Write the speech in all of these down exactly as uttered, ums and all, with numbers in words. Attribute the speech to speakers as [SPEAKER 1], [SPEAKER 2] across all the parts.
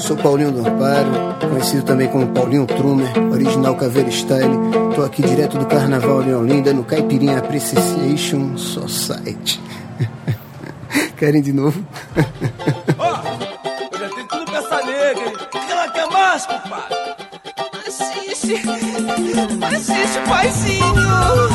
[SPEAKER 1] sou Paulinho do Amparo, conhecido também como Paulinho Trumer, original Caveira Style. Tô aqui direto do Carnaval de Olinda, no Caipirinha Appreciation Society. Querem de novo?
[SPEAKER 2] Ó, oh, eu já tenho tudo com essa nega, hein? O que ela quer mais, compadre? Assiste, assiste, paizinho.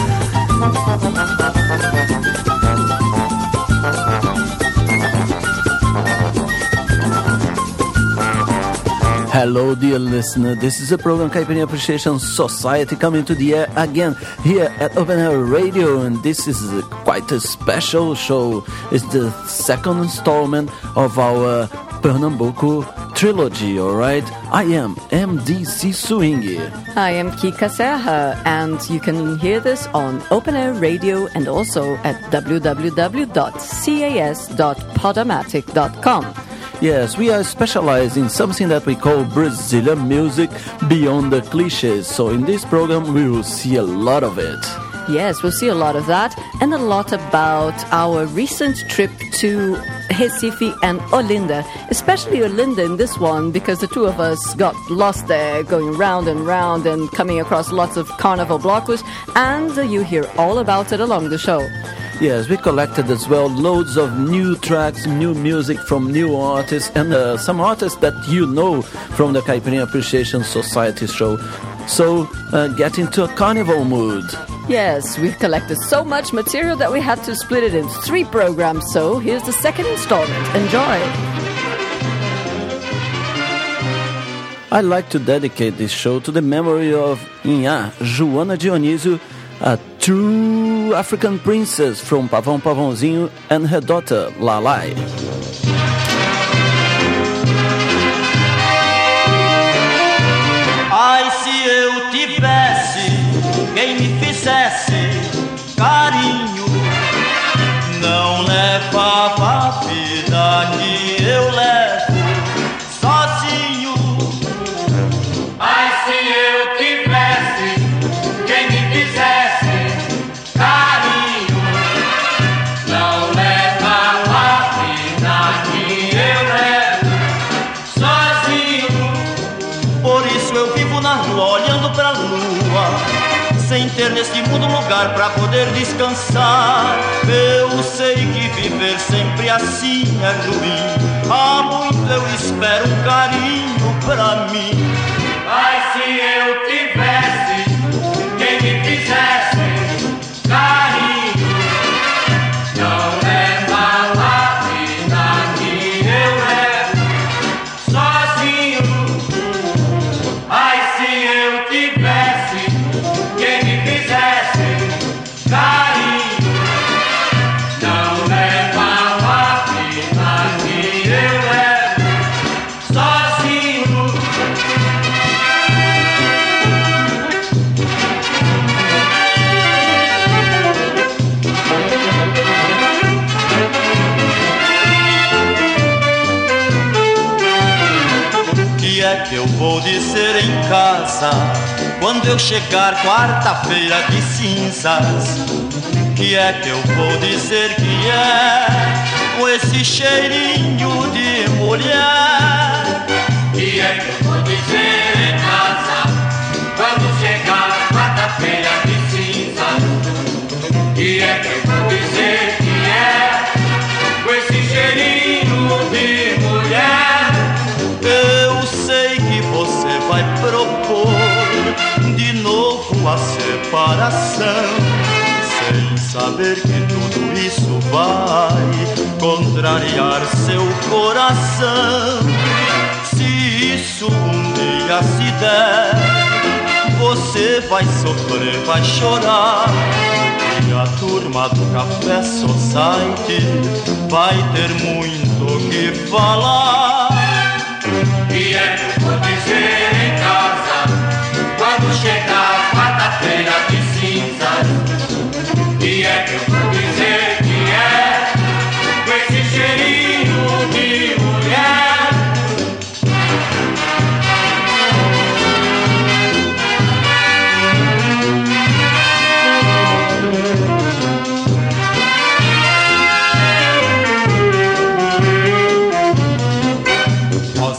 [SPEAKER 3] Hello, dear listener. This is the program Caipirinha Appreciation Society coming to the air again here at Open Air Radio, and this is quite a special show. It's the second installment of our Pernambuco trilogy, all right? I am M D C Swing.
[SPEAKER 4] I am Kika Serra, and you can hear this on Open Air Radio and also at w w w dot cas dot podomatic dot com.
[SPEAKER 3] Yes, we are specialized in something that we call Brazilian music beyond the cliches. So in this program, we will see a lot of it.
[SPEAKER 4] Yes, we'll see a lot of that and a lot about our recent trip to Recife and Olinda, especially Olinda in this one because the two of us got lost there going round and round and coming across lots of carnival blocos, and uh, you hear all about it along the show.
[SPEAKER 3] Yes, we collected as well loads of new tracks, new music from new artists, and uh, some artists that you know from the Caipirinha Appreciation Society show. So, uh, get into a carnival mood.
[SPEAKER 4] Yes, we've collected so much material that we had to split it in three programs, so here's the second installment. Enjoy!
[SPEAKER 3] I'd like to dedicate this show to the memory of Inhá, Joana Dionísio, a true African princess from Pavão Pavãozinho, and her daughter, Lalai.
[SPEAKER 5] Ai, se eu tivesse quem me fizesse carinho, não levava a vida que eu levo sozinho. Ai, se eu tivesse quem me fizesse carinho, não levava a vida que eu levo sozinho. Por isso eu vivo na rua olhando pra lua, sem ter neste mundo lugar pra poder descansar. Eu sei que viver sempre assim é ruim. Há muito eu espero um carinho pra mim. Ai, se eu tivesse quem me fizesse carinho, não levava a vida que eu levo sozinho. Ai, se eu tivesse quem me fizesse carinho, não levava a vida que eu levo sozinho. Que é que eu vou dizer em casa quando eu chegar quarta-feira de cinzas? Que é que eu vou dizer que é com esse cheirinho de mulher? Que é que eu vou dizer em casa quando chegar quarta-feira de cinzas? Que é que eu vou dizer que é com esse cheirinho de mulher? Eu sei que você vai propor de novo a separação, sem saber que tudo isso vai contrariar seu coração. Se isso um dia se der, você vai sofrer, vai chorar, e a turma do Café Society vai ter muito o que falar. E é que eu vou dizer em casa quando chegar quarta-feira de cinzas? E é que eu vou dizer que é com esse cheirinho de mulher?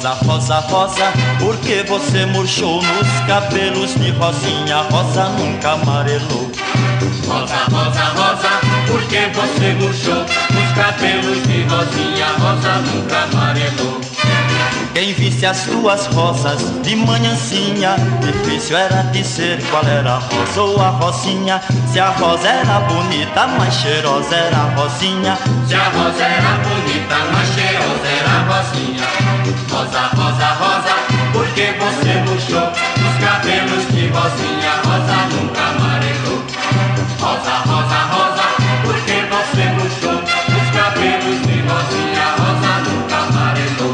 [SPEAKER 5] Rosa, rosa, rosa, porque você murchou nos cabelos de rosinha, rosa nunca amarelou.
[SPEAKER 6] Rosa, rosa, rosa, porque você murchou nos cabelos de rosinha, rosa nunca amarelou.
[SPEAKER 5] Quem visse as tuas rosas de manhãzinha, difícil era dizer qual era a rosa ou a rosinha. Se a rosa era bonita, mais cheirosa era a rosinha.
[SPEAKER 6] Se a rosa era bonita, mais cheirosa era a rosinha. Rosa, rosa, rosa, porque você murchou nos cabelos de rosinha, rosa nunca amarelou. Rosa, rosa, rosa, porque você murchou nos cabelos de rosinha, rosa nunca amarelou.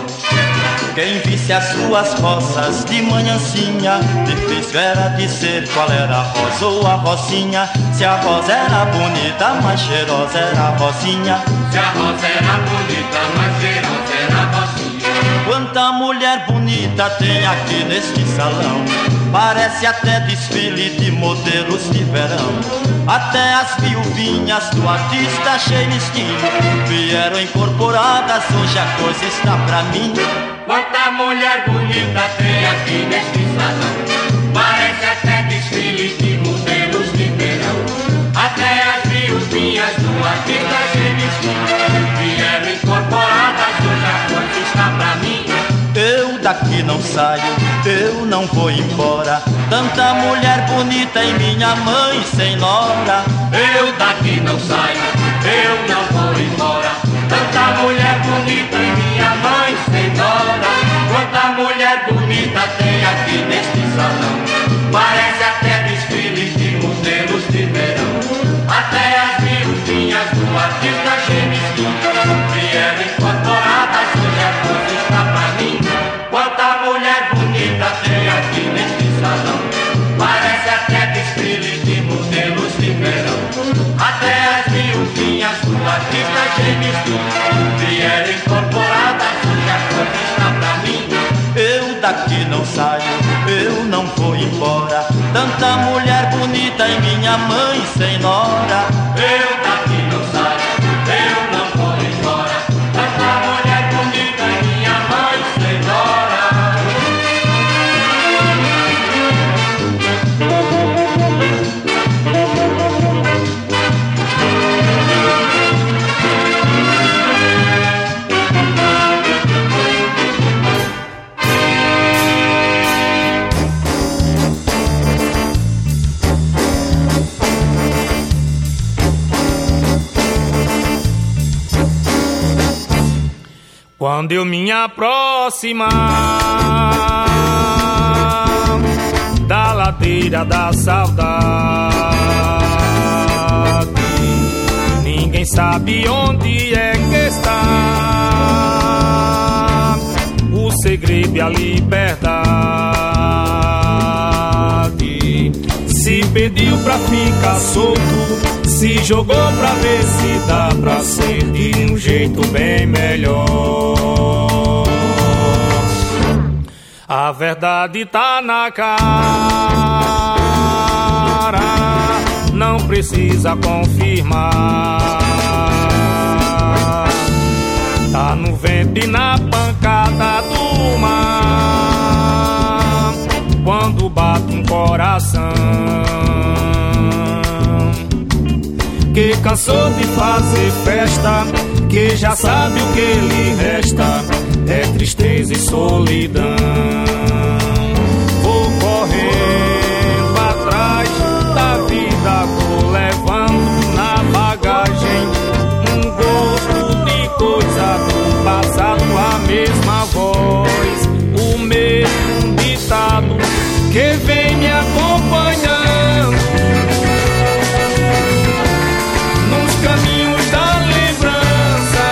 [SPEAKER 5] Quem visse as suas rosas de manhãzinha, difícil era dizer qual era a rosa ou a rosinha. Se a rosa era bonita, mais cheirosa era a rosinha.
[SPEAKER 6] Se a rosa era bonita, mais cheirosa era a rosinha.
[SPEAKER 5] Quanta mulher bonita tem aqui neste salão, parece até desfile de modelos de verão. Até as viuvinhas do artista cheio de estilo vieram incorporadas, hoje a coisa está pra mim.
[SPEAKER 6] Quanta mulher bonita tem aqui neste salão, parece até desfile de modelos de verão. Até as viuvinhas do artista cheio de estilo vieram incorporadas, hoje a coisa está pra mim.
[SPEAKER 5] Eu daqui não saio, eu não vou embora. Tanta mulher bonita em minha mãe sem nora.
[SPEAKER 6] Eu daqui não saio, eu não vou embora. Tanta mulher bonita em minha mãe sem nora. Quanta mulher bonita tem aqui neste salão, parece até desfile de modelos de verão. Até as viuvinhas do artista Gemisquim vieram incorporadas, hoje a coisa está pra mim. Quanta mulher bonita tem aqui neste salão, parece até desfile de modelos de verão. Até as viuvinhas do artista Gemisquim vieram incorporadas, hoje a coisa está pra mim.
[SPEAKER 5] Eu daqui não saio, eu não vou embora. Tanta mulher bonita em minha mãe sem nora.
[SPEAKER 6] Eu daqui não saio, eu não vou embora. Tanta mulher bonita em minha mãe sem nora. Quando eu me aproximar da ladeira da saudade, ninguém sabe onde é que está o segredo e a liberdade. Se pediu pra ficar solto, se jogou pra ver se dá pra ser de um jeito bem melhor. A verdade tá na cara, não precisa confirmar. Tá no vento e na pancada do mar, quando bate um coração que cansou de fazer festa, que já sabe o que lhe resta, é tristeza e solidão. Vou correndo atrás da vida, vou levando na bagagem um gosto de coisa do passado, a mesma voz, o mesmo ditado que vem me acompanhando caminhos da lembrança.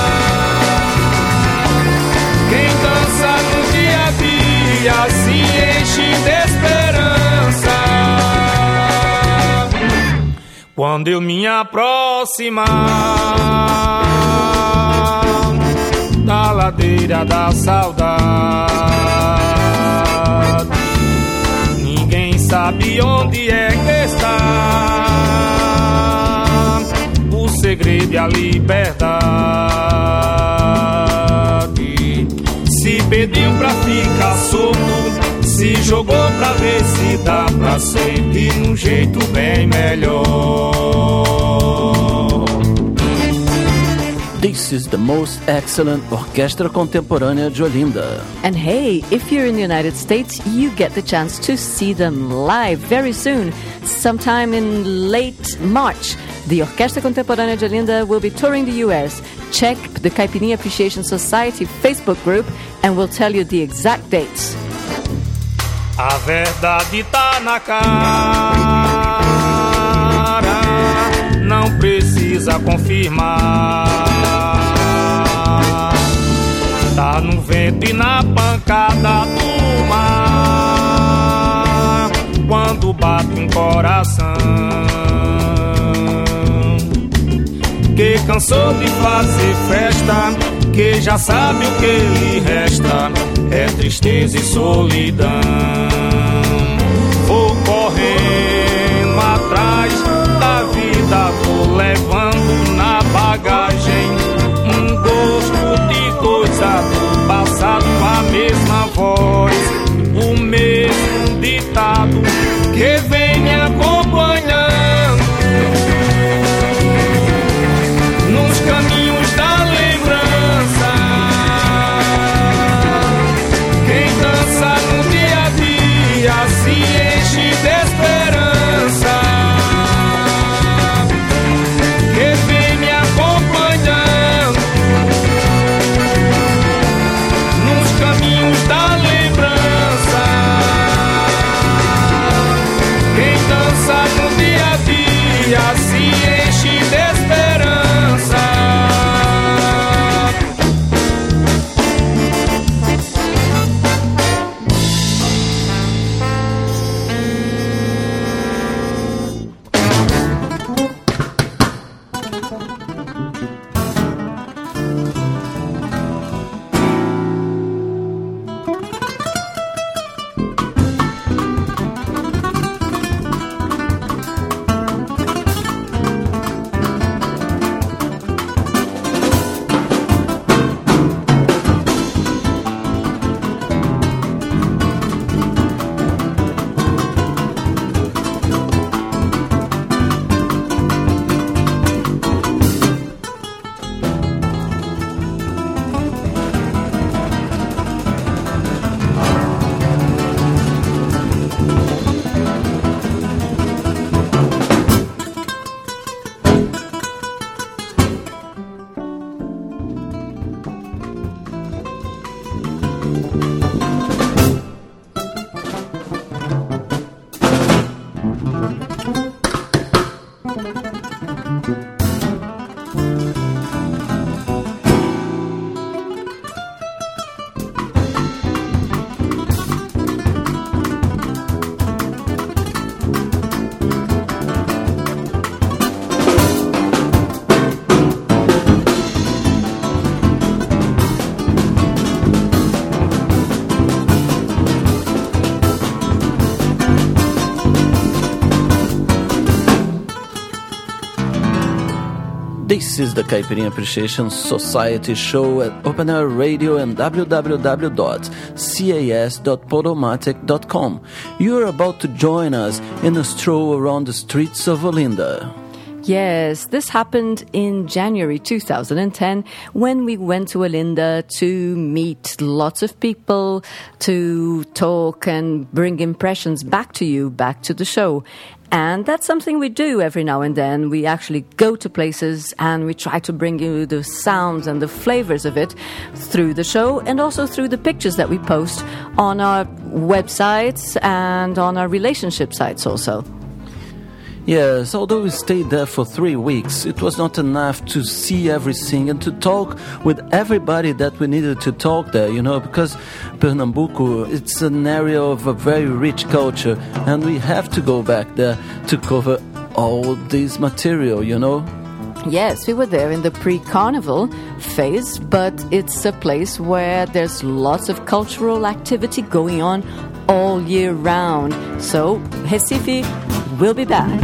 [SPEAKER 6] Quem dança no dia a dia se enche de esperança. Quando eu me aproximar da ladeira da saudade, ninguém sabe onde é que está o segredo e a liberdade.
[SPEAKER 7] se pediu pra ficar solto, se jogou pra ver se dá pra sempre num jeito bem melhor.
[SPEAKER 3] This is the most excellent orquestra contemporânea de Olinda.
[SPEAKER 4] And hey, if you're in the United States, you get the chance to see them live very soon, sometime in late March. The Orquestra Contemporânea de Olinda will be touring the U S. Check the Caipirinha Appreciation Society Facebook group and we'll tell you the exact dates.
[SPEAKER 7] A verdade tá na cara, não precisa confirmar. Tá no vento e na pancada do mar, quando bate um coração que cansou de fazer festa, que já sabe o que lhe resta, é tristeza e solidão. Vou correndo atrás da vida, vou levando na bagagem um gosto de coisa do passado, a mesma voz, o mesmo ditado que vem me acompanhando nos caminhos da lembrança. Quem dança no dia a dia se enche de esperança, que vem me acompanhando nos caminhos da lembrança. Quem dança no dia a dia se enche de esperança.
[SPEAKER 3] This is the Caipirinha Appreciation Society show at Open Air Radio and w w w dot c a s dot podomatic dot com. You're about to join us in a stroll around the streets of Olinda.
[SPEAKER 4] Yes, this happened in January two thousand ten when we went to Olinda to meet lots of people, to talk and bring impressions back to you, back to the show. And that's something we do every now and then. We actually go to places and we try to bring you the sounds and the flavors of it through the show and also through the pictures that we post on our websites and on our relationship sites also.
[SPEAKER 3] Yes, although we stayed there for three weeks, it was not enough to see everything and to talk with everybody that we needed to talk there, you know, because Pernambuco, it's an area of a very rich culture, and we have to go back there to cover all this material, you know.
[SPEAKER 4] Yes, we were there in the pre-carnival phase, but it's a place where there's lots of cultural activity going on all year round. So, Recife, we'll be back.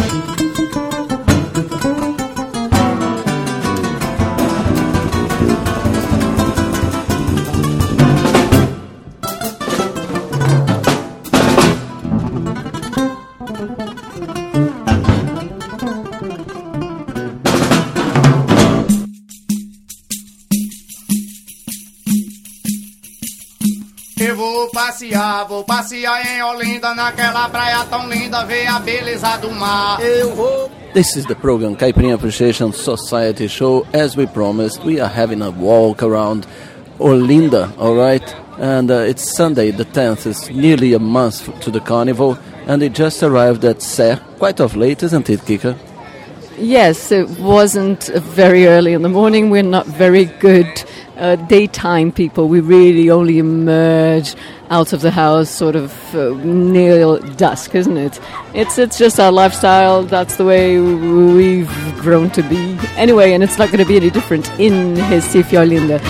[SPEAKER 8] Eu vou passear, vou passear em Olinda, naquela praia tão linda, ver a beleza do mar. Eu vou.
[SPEAKER 3] This is the program Caipirinha Appreciation Society show. As we promised, we are having a walk around Olinda, all right? And uh, it's Sunday the tenth. It's nearly a month to the carnival, and it just arrived at Sé, quite of late, isn't it, Kika?
[SPEAKER 4] Yes, it wasn't very early in the morning. We're not very good uh, daytime people. We really only emerge out of the house sort of uh, near dusk, isn't it? It's it's just our lifestyle. That's the way we've grown to be. Anyway, and it's not going to be any different in Recife, Olinda.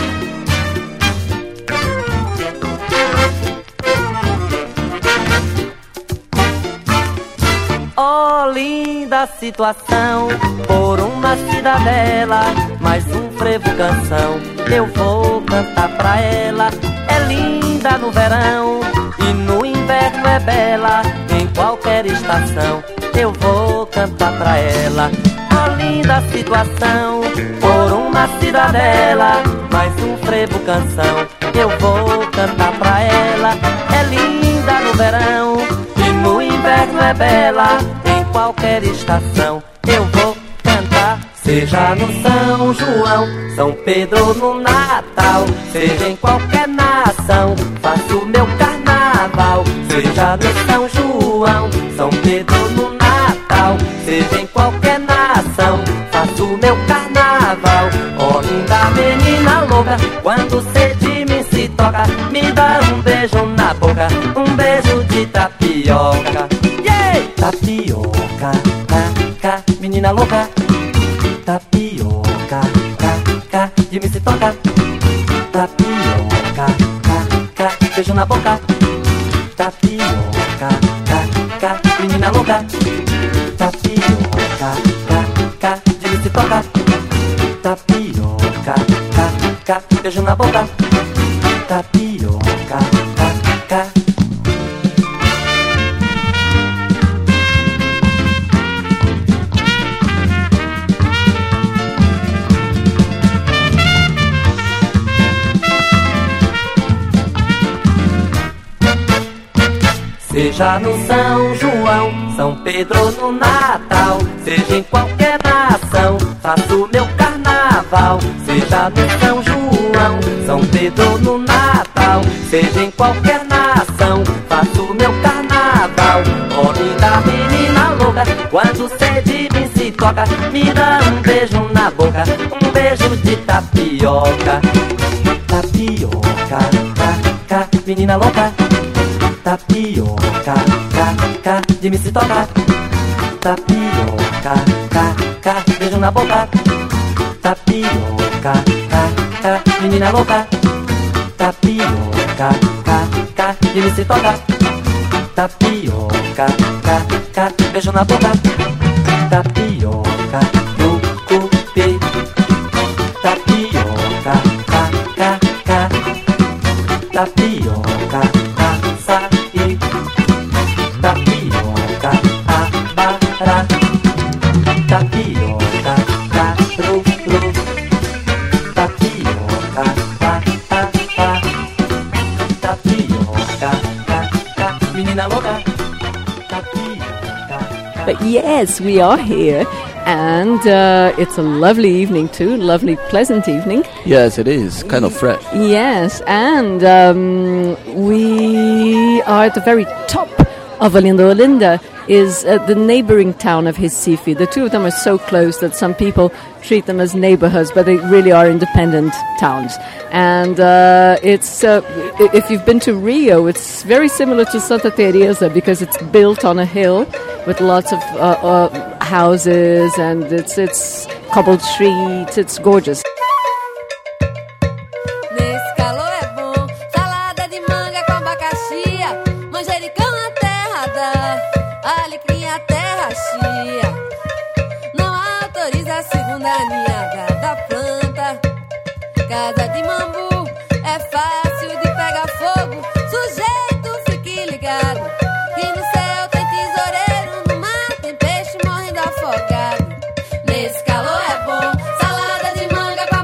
[SPEAKER 9] Oh, linda situação, por uma cidadela, mais um frevo canção, eu vou cantar pra ela. É linda no verão e no inverno é bela, em qualquer estação, eu vou cantar pra ela. Oh, linda situação, por uma cidadela, mais um frevo canção, eu vou cantar pra ela. É linda no verão e no inverno é bela, em qualquer estação eu vou cantar. Seja no São João, São Pedro no Natal, seja em qualquer nação, faço meu carnaval. Seja no São João, São Pedro no Natal, seja em qualquer nação, faço meu carnaval. Oh, linda menina louca, quando cê de mim se toca, me dá um beijo na boca, um beijo de tapioca. Yeah! Tapioca, ca, ca, menina louca. Tapioca, ca, ca, de mim se toca. Tapioca, ca, ca, beijo na boca. Tapioca, ca, ca, menina louca. Tapioca, ca, ca, de mim se toca. Tapioca, ca, ca, beijo na boca. Tapioca, ca, ca. Seja no São João, São Pedro no Natal, seja em qualquer nação, faço meu carnaval. Seja no São João, São Pedro no Natal, seja em qualquer nação, faço meu carnaval. Oh, linda menina louca, quando cê de mim se toca, me dá um beijo na boca, um beijo de tapioca. Tapioca, ca, ca, menina louca. Tapioca, ca, ca, de mim se toca. Tapioca, ca, ca, beijo na boca. Tapioca, ca, ca, menina louca. Tapioca, ca, ca, de mim se toca. Tapioca, ca, ca, beijo na boca. Tapioca, tucupi. Tapioca, ca, ca, ca. Tapioca, açaí. Tapioca, abará. Tapioca, caruru. Tapioca, batata. Tapioca, ca, ca, menina louca. Tapioca.
[SPEAKER 4] But yes, we are here. And uh, it's a lovely evening too, lovely, pleasant evening.
[SPEAKER 3] Yes, it is. Kind of fresh.
[SPEAKER 4] Yes, and um, we are at the very top of Olinda. Olinda is uh, the neighboring town of Recife. The two of them are so close that some people treat them as neighborhoods, but they really are independent towns. And uh, it's uh, if you've been to Rio, it's very similar to Santa Teresa because it's built on a hill with lots of uh, uh, houses, and it's it's cobbled streets. It's gorgeous.
[SPEAKER 10] Nesse calor é bom, salada de manga com abacaxi, manjericão a terra dá, alecrim a terra chia. Não autoriza a segunda ninhada da planta. Casa de mambu é fácil de pegar fogo. Sujeito, fique ligado, que no céu tem tesoureiro, no mar tem peixe morrendo afogado. Nesse calor é bom, salada de manga com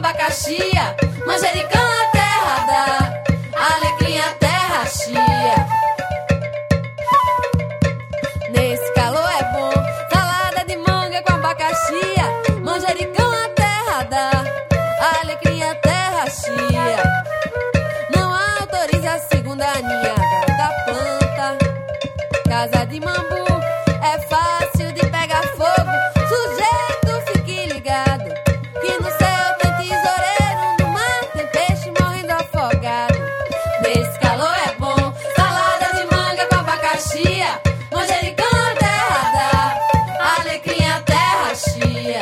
[SPEAKER 10] autoriza a segunda ninhada da planta. Casa de mambu é fácil de pegar fogo. Sujeito, fique ligado, que no céu tem tesoureiro, no mar tem peixe morrendo afogado. Nesse calor é bom, salada de manga com abacaxi, manjericão a terra dá, alecrim a terra chia.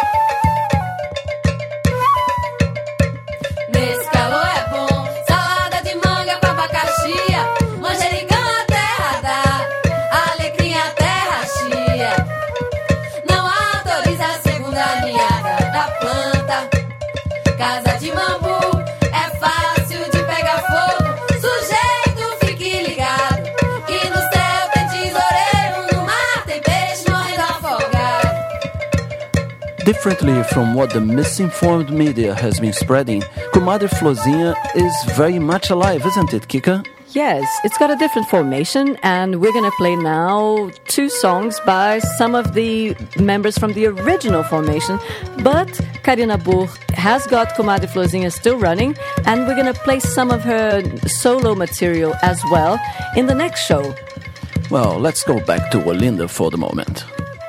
[SPEAKER 10] Nesse calor é bom, salada de manga com abacaxi, manjericão a terra dá, alecrim a terra chia. Não autoriza a segunda ninhada da planta. Casa de mambu é fácil de pegar fogo. Sujeito, fique ligado, que no céu tem tesoureiro, no mar tem peixe morrendo afogado.
[SPEAKER 3] Differently from what the misinformed media has been spreading, Comadre Flozinha is very much alive, isn't it, Kika?
[SPEAKER 4] Yes, it's got a different formation, and we're going to play now two songs by some of the members from the original formation. But Karina Burr has got Comadre Flozinha still running, and we're going to play some of her solo material as well in the next show.
[SPEAKER 3] Well, let's go back to Olinda for the moment.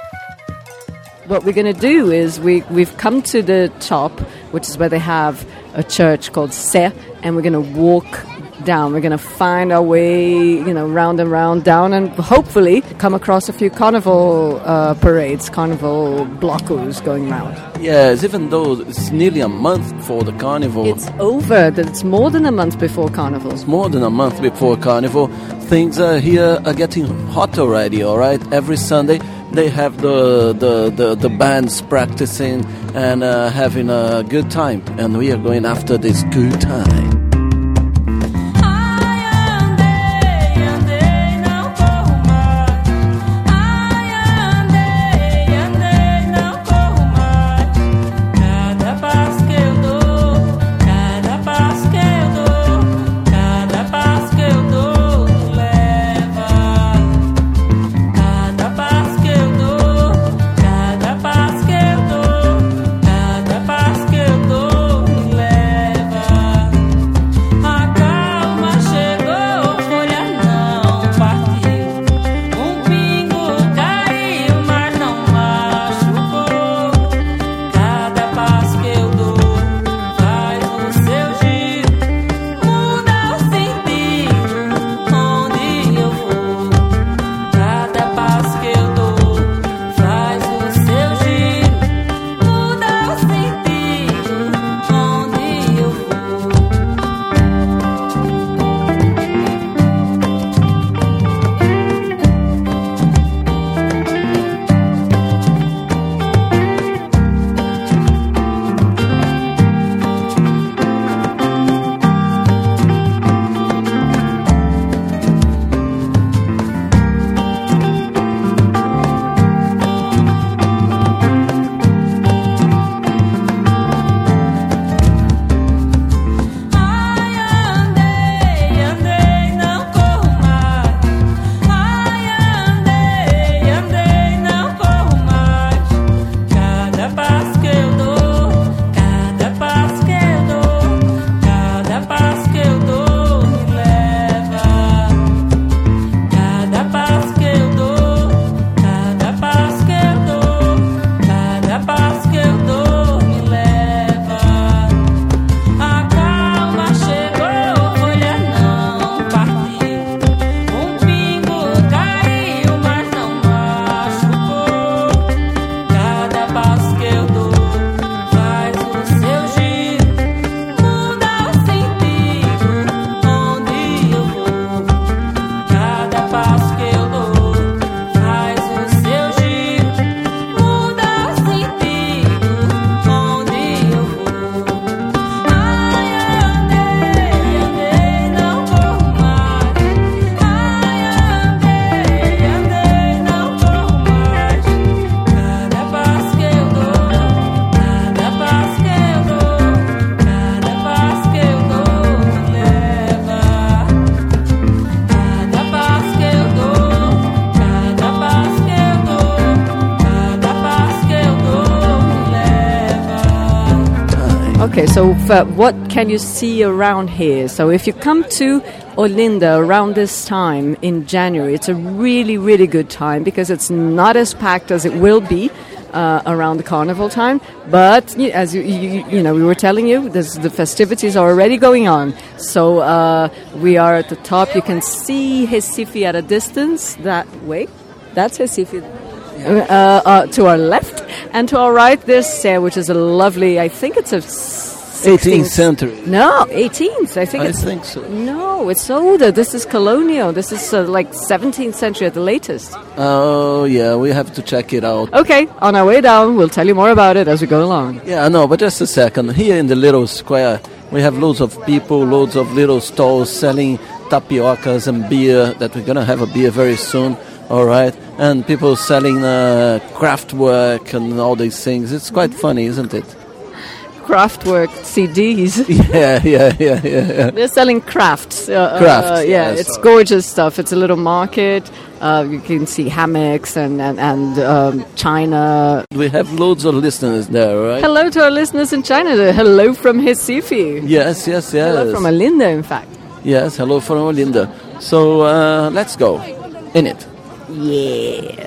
[SPEAKER 4] What we're going to do is we, we've come to the top, which is where they have a church called Sé, and we're going to walk down. We're going to find our way, you know, round and round down, and hopefully come across a few carnival uh, parades, carnival blocos going round.
[SPEAKER 3] Yes, even though it's nearly a month for the carnival.
[SPEAKER 4] It's over. It's more than a month before carnival.
[SPEAKER 3] It's more than a month before carnival. Things are here are getting hot already, all right? Every Sunday they have the the, the, the bands practicing and uh, having a good time. And we are going after this good time.
[SPEAKER 11] Cada passo que eu dou me leva.
[SPEAKER 4] So uh, what can you see around here? So if you come to Olinda around this time in January, it's a really, really good time because it's not as packed as it will be uh, around the carnival time. But you, as you, you, you know, we were telling you, this, the festivities are already going on. So uh, we are at the top. You can see Recife at a distance that way. That's Recife. Uh, uh, to our left, and to our right there's Serra, which is a lovely, I think it's a
[SPEAKER 3] eighteenth century.
[SPEAKER 4] No, eighteenth. I think
[SPEAKER 3] I
[SPEAKER 4] it's,
[SPEAKER 3] think so.
[SPEAKER 4] No, it's older. This is colonial. This is uh, like seventeenth century at the latest.
[SPEAKER 3] Oh, yeah, we have to check it out.
[SPEAKER 4] Okay, on our way down, we'll tell you more about it as we go along.
[SPEAKER 3] Yeah, no, but just a second. Here in the little square, we have loads of people, loads of little stalls selling tapiocas and beer, that we're going to have a beer very soon. All right, and people selling uh, craft work and all these things. It's quite funny, isn't it?
[SPEAKER 4] Craftwork C Ds.
[SPEAKER 3] Yeah, yeah, yeah, yeah. yeah.
[SPEAKER 4] They're selling crafts. Uh,
[SPEAKER 3] crafts,
[SPEAKER 4] uh, yeah,
[SPEAKER 3] yes.
[SPEAKER 4] It's gorgeous stuff. It's a little market. Uh, you can see hammocks and and, and um, china.
[SPEAKER 3] We have loads of listeners there, right?
[SPEAKER 4] Hello to our listeners in China. Hello from Recife.
[SPEAKER 3] Yes, yes, yes.
[SPEAKER 4] Hello from Olinda, in fact.
[SPEAKER 3] Yes, hello from Olinda. So uh, let's go in it.
[SPEAKER 4] Yeah.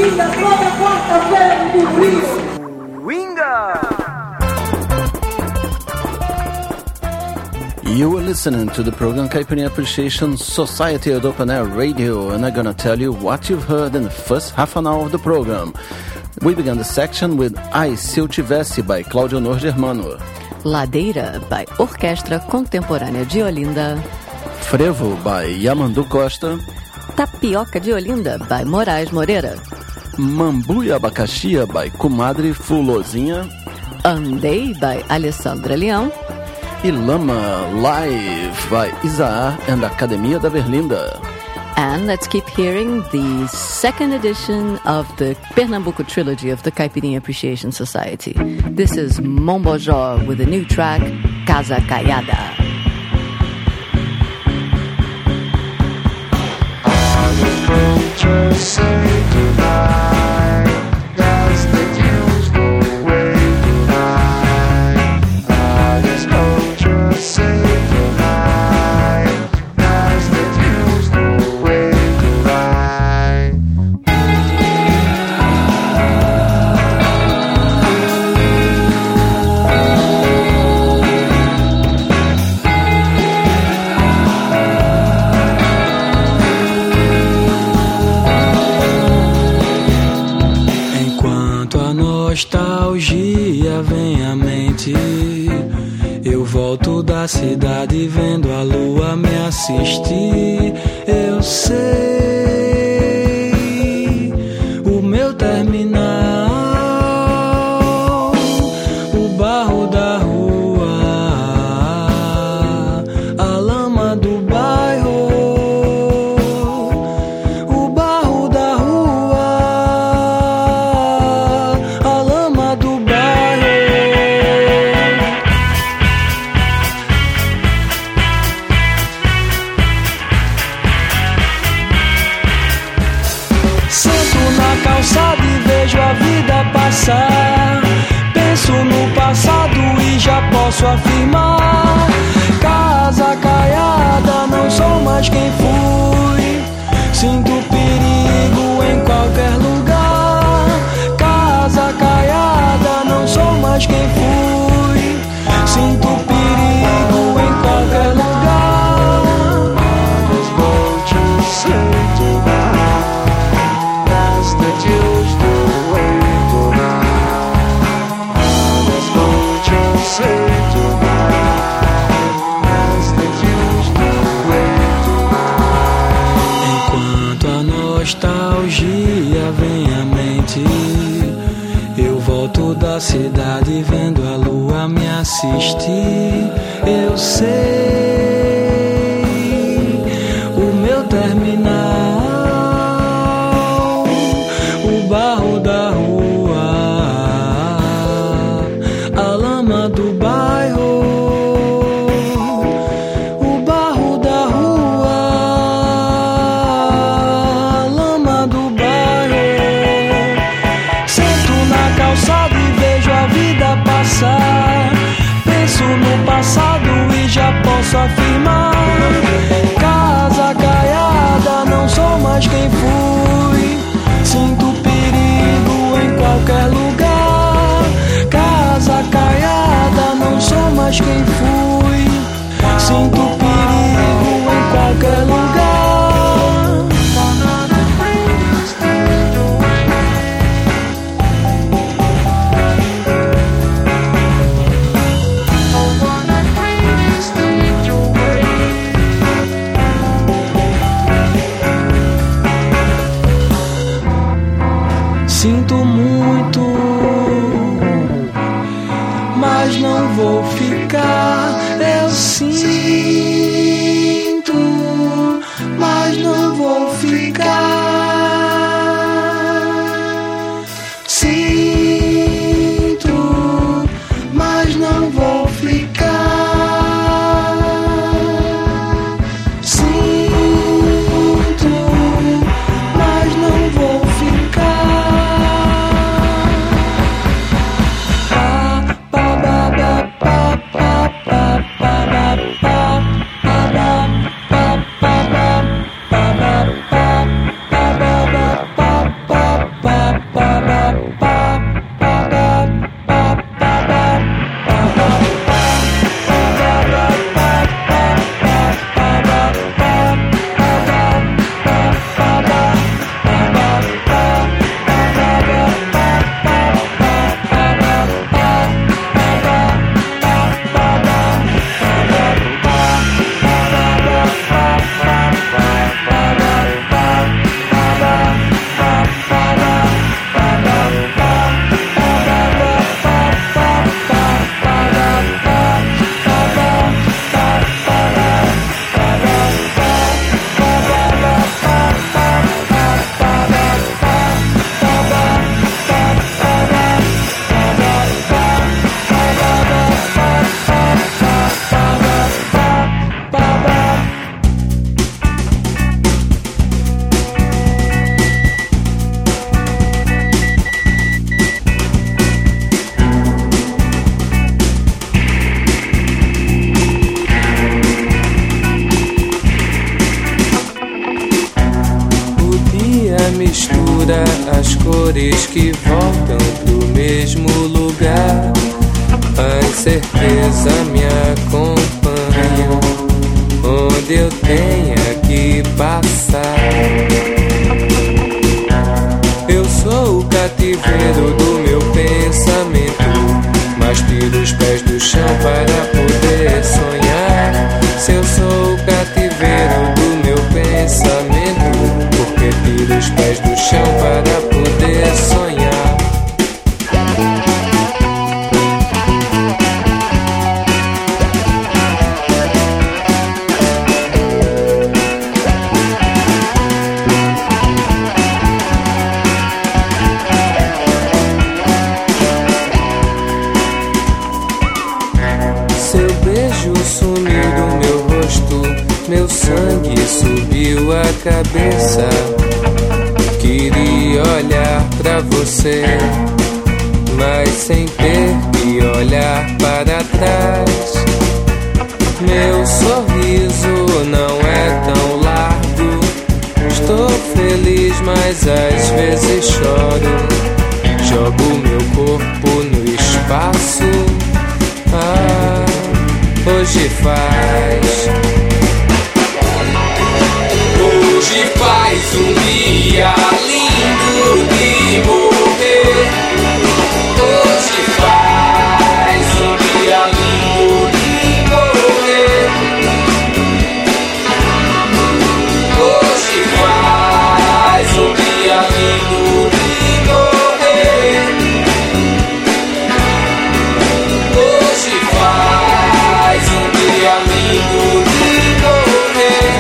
[SPEAKER 11] Pinga toda quarta-feira no Rio.
[SPEAKER 3] You were listening to the program Caipirinha Appreciation Society at Open Air Radio, and I'm gonna tell you what you've heard in the first half an hour of the program. We began the section with Ai Se Eu Tivesse by Claudio Nor Germano,
[SPEAKER 4] Ladeira by Orquestra Contemporânea de Olinda,
[SPEAKER 3] Frevo by Yamandu Costa,
[SPEAKER 4] Tapioca de Olinda by Moraes Moreira,
[SPEAKER 3] Mambu e Abacaxia by Comadre Fulozinha,
[SPEAKER 4] Andei by Alessandra Leão
[SPEAKER 3] e Lama Live by Isaá and Academia da Berlinda.
[SPEAKER 4] And let's keep hearing the second edition of the Pernambuco trilogy of the Caipirinha Appreciation Society. This is Mombojó with a new track, Casa Caiada.
[SPEAKER 12] Nostalgia vem à mente, eu volto da cidade vendo a lua me assistir. Eu sei o meu terminal, o barro da rua, a lama do bairro, o barro da rua, a lama do bairro. Sento na calçada e vejo a vida passar. Penso no passado e já posso afirmar: Casa Caiada, não sou mais quem fui. Sinto perigo em qualquer lugar. Casa Caiada, não sou mais quem fui. Sinto perigo em qualquer lugar. Mas vou te say tonight, that's the Tuesday way tonight. Mas vou te say tonight, that's the Tuesday way tonight. Enquanto a nostalgia vem à mente, eu volto da cidade vendo a lua me assistir. Eu sei o meu terminal, o barro da rua, a lama do bairro, o barro da rua, a lama do bairro. Sento na calçada e vejo a vida passar. Penso no passado e já posso afirmar: Casa Caiada, não sou mais quem fui. Sinto perigo em qualquer lugar. Casa Caiada, não sou mais quem fui. Sinto perigo em qualquer lugar. Sinto muito, mas não vou ficar. Eu sinto, mas não vou ficar. Sinto, mas não vou ficar. Sinto, mas não vou ficar. Pa, pa, ba, ba, pa, pa, pa, pa, ba, pa.
[SPEAKER 13] mistura as cores que voltam pro mesmo lugar. A incerteza me acompanha onde eu tenha que passar. Eu sou o cativeiro do meu pensamento, mas tiro os pés do chão para poder sonhar. Se eu sou o cativeiro do meu pensamento, porque tiro os pés do chão para poder sonhar. Meu sangue subiu a cabeça. Queria olhar pra você, mas sem ter que olhar para trás. Meu sorriso não é tão largo. Estou feliz, mas às vezes choro. Jogo meu corpo no espaço. Ah, hoje faz Hoje faz um dia lindo de morrer. Hoje faz um dia lindo de morrer. Hoje faz um dia lindo de morrer. Hoje faz um dia lindo de morrer.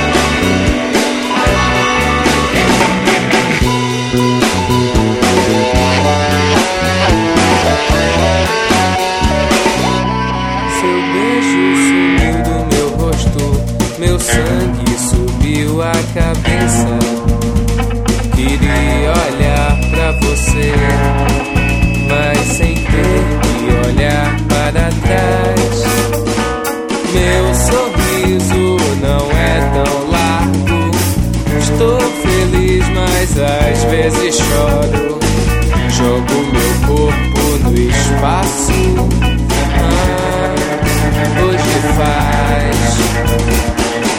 [SPEAKER 13] Meu sangue subiu a cabeça. Queria olhar pra você, mas sem ter que olhar para trás. Meu sorriso não é tão largo. Estou feliz, mas às vezes choro. Jogo meu corpo no espaço. Ah, hoje faz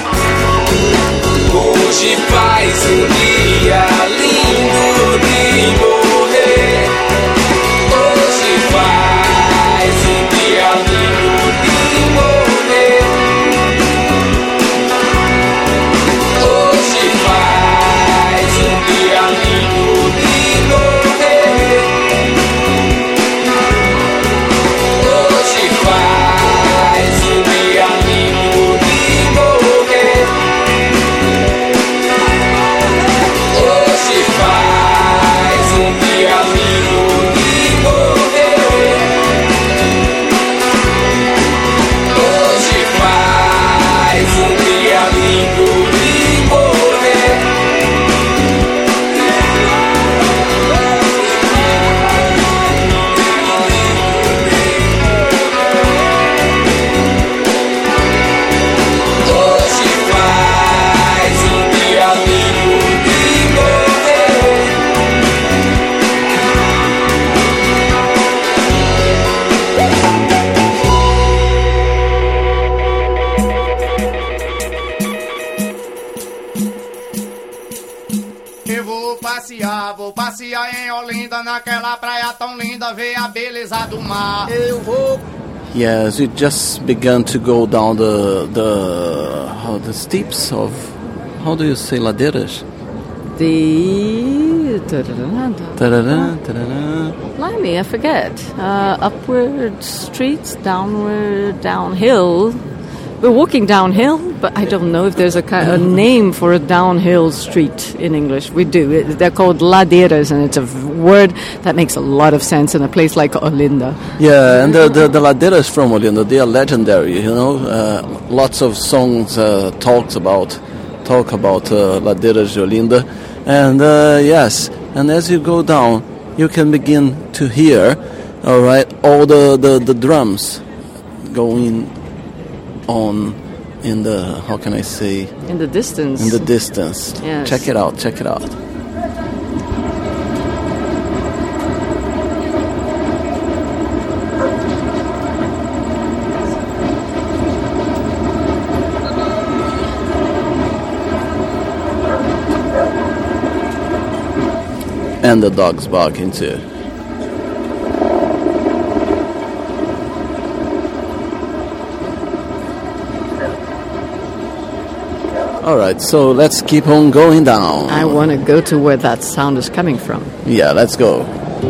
[SPEAKER 13] Hoje faz um dia lindo de morrer. Hoje faz um dia lindo de morrer. Hoje faz um dia lindo de morrer. Hoje faz um dia lindo de morrer. Hoje faz um dia lindo de morrer. Hoje faz um dia lindo de morrer. Hoje faz um dia lindo de morrer.
[SPEAKER 8] Eu vou passear, vou passear em Olinda, naquela praia tão linda, ver a beleza do mar. Eu vou.
[SPEAKER 3] Yes, we just began to go down the the how the steeps of how do you say ladeiras?
[SPEAKER 4] The
[SPEAKER 3] Tarará, tarará.
[SPEAKER 4] blimey, I forget. Uh, upward streets, downward, downhill. We're walking downhill, but I don't know if there's a, ki- a name for a downhill street in English. We do. It, they're called ladeiras, and it's a v- word that makes a lot of sense in a place like Olinda.
[SPEAKER 3] Yeah, and the, the, the ladeiras from Olinda, they are legendary, you know. Uh, lots of songs uh, talks about talk about uh, ladeiras de Olinda. And uh, yes, and as you go down, you can begin to hear, all right, all the, the, the drums going on in the, how can I say?
[SPEAKER 4] In the distance.
[SPEAKER 3] In the distance.
[SPEAKER 4] Yes.
[SPEAKER 3] Check it out, check it out. And the dog's barking too. Alright, so let's keep on going down.
[SPEAKER 4] I want to go to where that sound is coming from.
[SPEAKER 3] Yeah, let's go.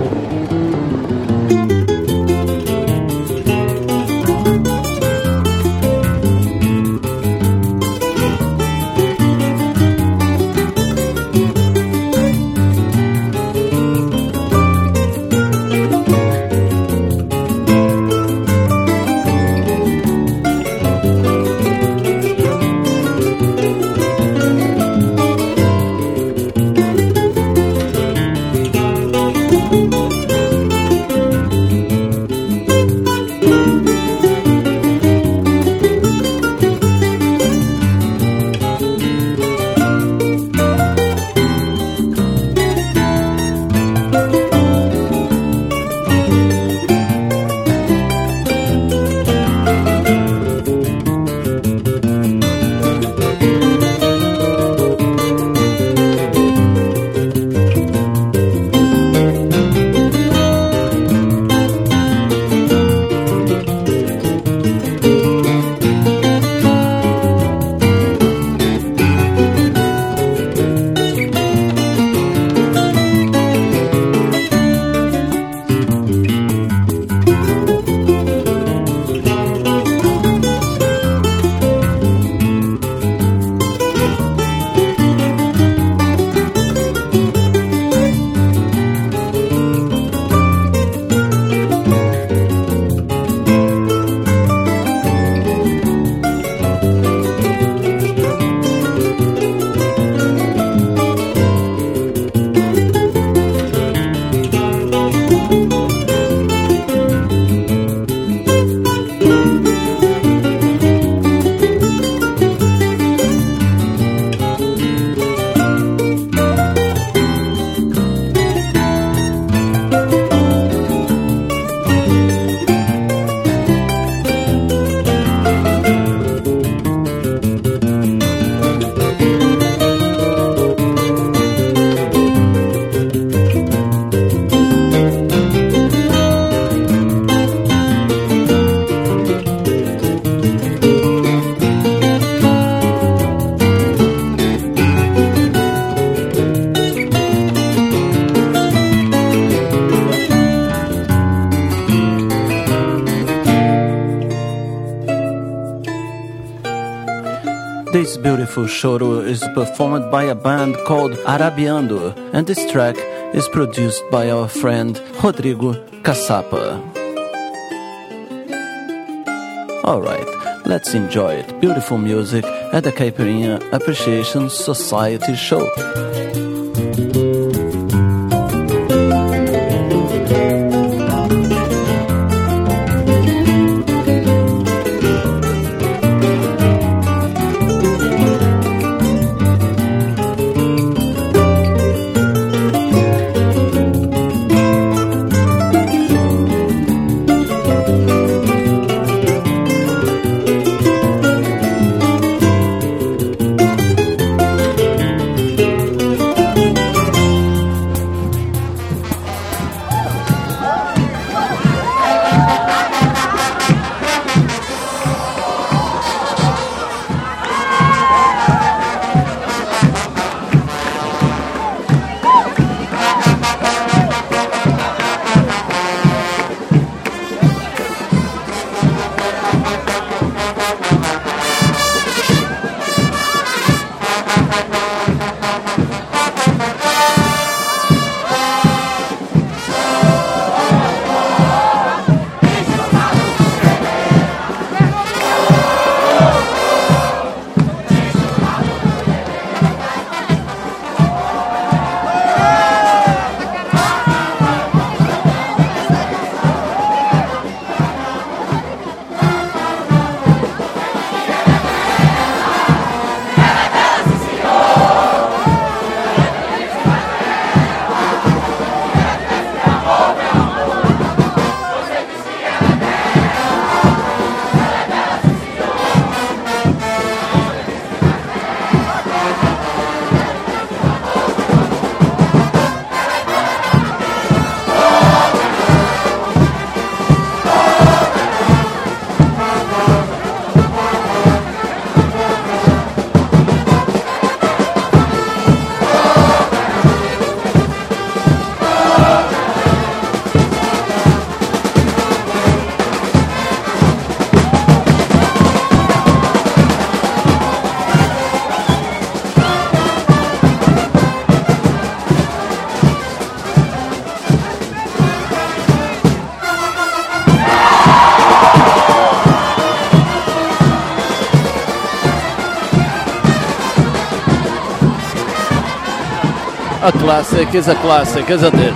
[SPEAKER 3] This beautiful choro is performed by a band called Arabiando, and this track is produced by our friend Rodrigo Caçapa. Alright, let's enjoy it. Beautiful music at the Caipirinha Appreciation Society show. a classic is a classic, isn't it?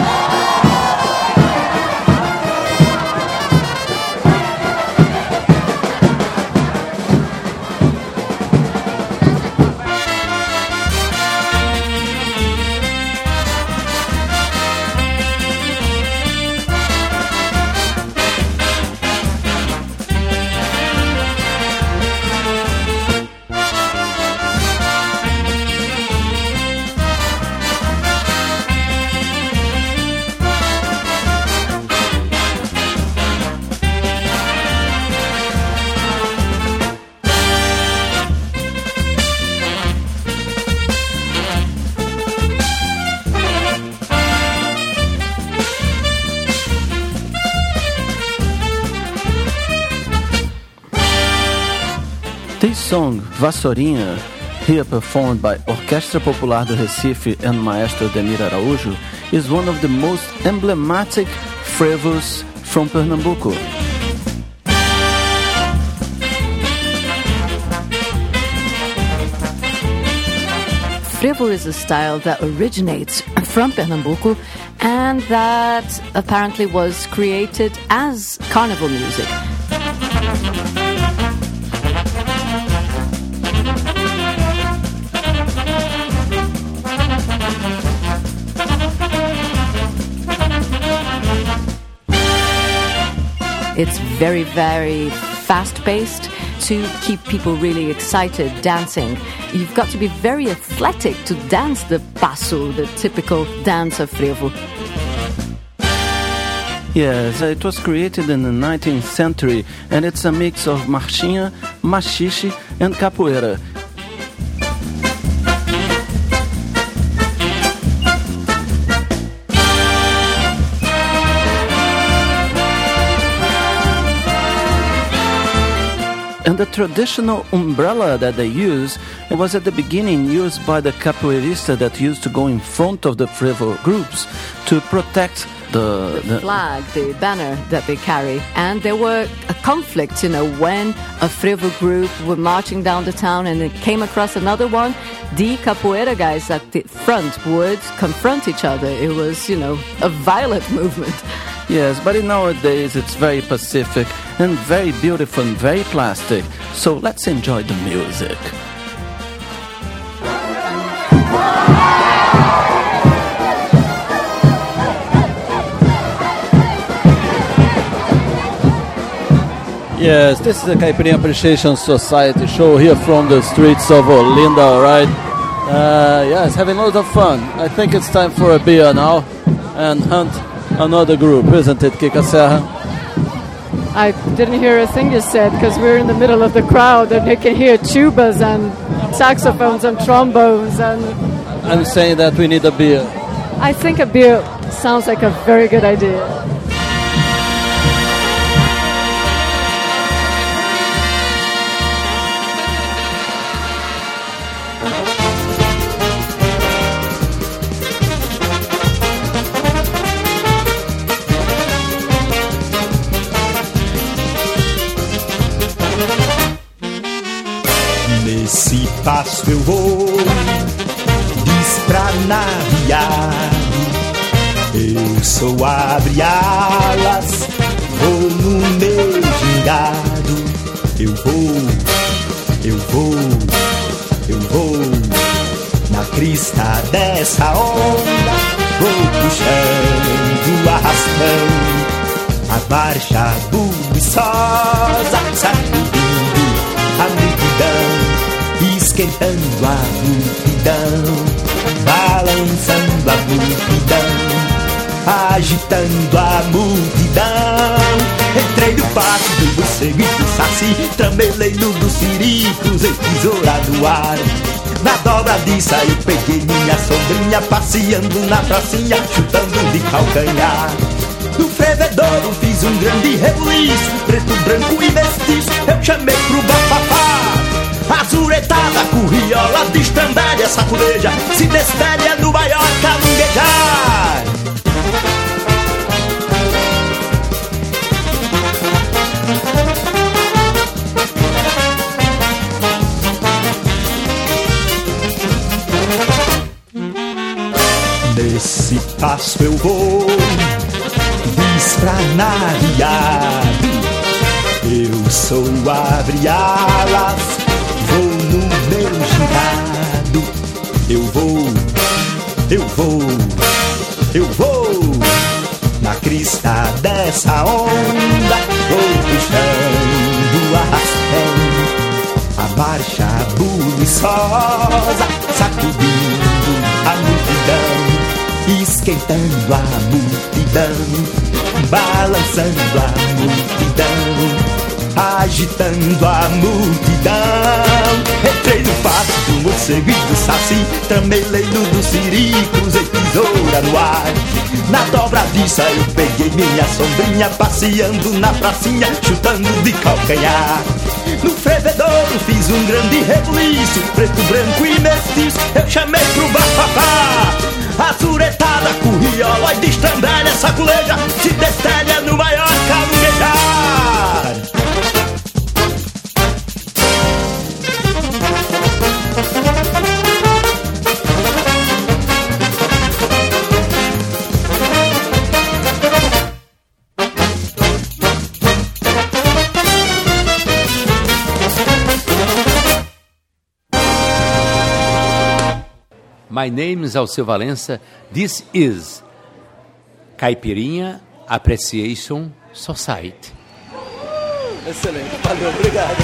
[SPEAKER 3] This song, Vassourinha, here performed by Orquestra Popular do Recife and Maestro Demir Araújo, is one of the most emblematic frevos from Pernambuco.
[SPEAKER 4] Frevo is a style that originates from Pernambuco and that apparently was created as carnival music. It's very, very fast-paced to keep people really excited dancing. You've got to be very athletic to dance the passo, the typical dance of frevo.
[SPEAKER 3] Yes, it was created in the nineteenth century, and it's a mix of marchinha, machixe, and capoeira. And the traditional umbrella that they use was at the beginning used by the capoeirista that used to go in front of the frevo groups to protect the,
[SPEAKER 4] the, the flag, the banner that they carry. And there were a conflict, you know, when a frevo group were marching down the town and it came across another one, the capoeira guys at the front would confront each other. It was, you know, a violent movement.
[SPEAKER 3] Yes, but nowadays it's very pacific and very beautiful and very plastic. So let's enjoy the music. Yes, this is the Caipirinha Appreciation Society show here from the streets of Olinda, right? Uh, yes, having loads of fun. I think it's time for a beer now and hunt another group, isn't it, Kika Serra?
[SPEAKER 14] I didn't hear a thing you said because we're in the middle of the crowd and you can hear tubas and saxophones and trombones. And
[SPEAKER 3] I'm saying that we need a beer.
[SPEAKER 14] I think a beer sounds like a very good idea.
[SPEAKER 15] Nesse passo eu vou despranaviado, eu sou abre alas, vou no meu gingado, eu vou, eu vou, eu vou, na crista dessa onda, vou puxando o arrastão, a barca buliçosa, sacudindo a multidão, esquentando a multidão, balançando a multidão, agitando a multidão. Entrei no passo do morcego e do saci, tramelei no do siri, cruzei tesoura do ar. Na dobra disso eu peguei minha sombrinha, passeando na pracinha, chutando de calcanhar. No fervedouro fiz um grande rebuliço, preto, branco e mestiço, eu chamei pro bafafá. Azuretada, curriola, destrambelha, sacudeja, se destelha no maior calunguejar. Nesse passo eu vou desfranariado. Eu sou abre-alas, vou no meu gingado. Eu vou, eu vou, eu vou na crista dessa onda, vou puxando arrastão a marcha buliçosa, sacudindo a multidão, esquentando a multidão, balançando a multidão, agitando a multidão. Entrei no passo do morcego e do saci, tramei no do siri, cruzei tesoura no ar. Na dobradiça eu peguei minha sombrinha, passeando na pracinha, chutando de calcanhar. No fervedouro fiz um grande rebuliço, preto, branco e mestiço, eu chamei pro bafafá. A suretada corriola e destrambelha, saculeja, se destelha no maior calunguejar.
[SPEAKER 16] My name is Alceu Valença. This is Caipirinha Appreciation Society.
[SPEAKER 3] Excelente, valeu, obrigado.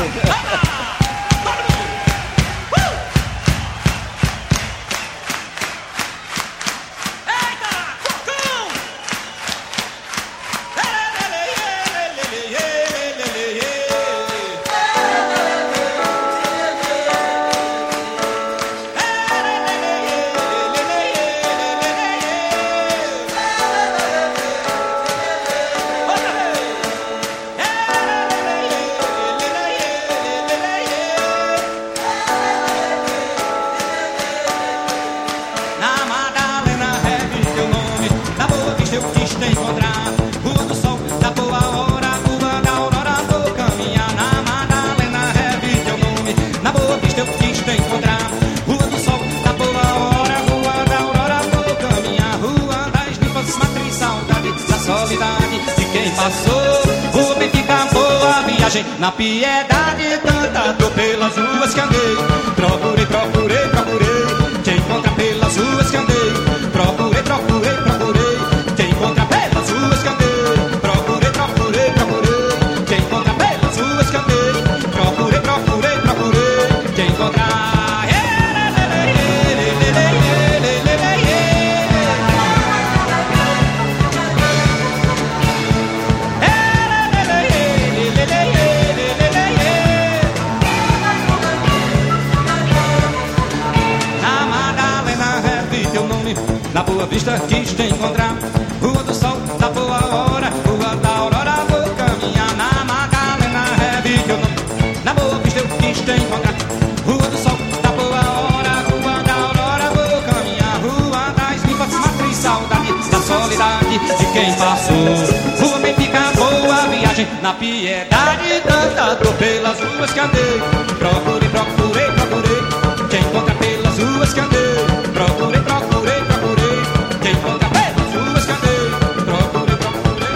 [SPEAKER 17] Na piedade tanta pelas ruas que andei, procurei, procurei, procurei, te encontrar pelas ruas que andei, procurei, procurei, procurei, te encontrar pelas ruas que andei, procurei, procurei, procurei, te encontrar pelas ruas que andei, procurei, procurei, procurei, te encontrar. Na Boa Vista quis te encontrar, Rua do Sol, da Boa Hora, Rua da Aurora, vou caminhar. Na Madalena Heavy teu nome, na Boa Vista eu quis te encontrar, Rua do Sol, da Boa Hora, Rua da Aurora, vou caminhar. Rua das Ninfas, matriz, saudade da solidade de quem passou. Rua bem fica boa viagem, na piedade tanta dor pelas ruas que andei, procurei, procurei, procurei, te encontrar pelas ruas que andei, procurei, procurei, procurei, te encontrar pelas ruas que andei, procurei, procurei.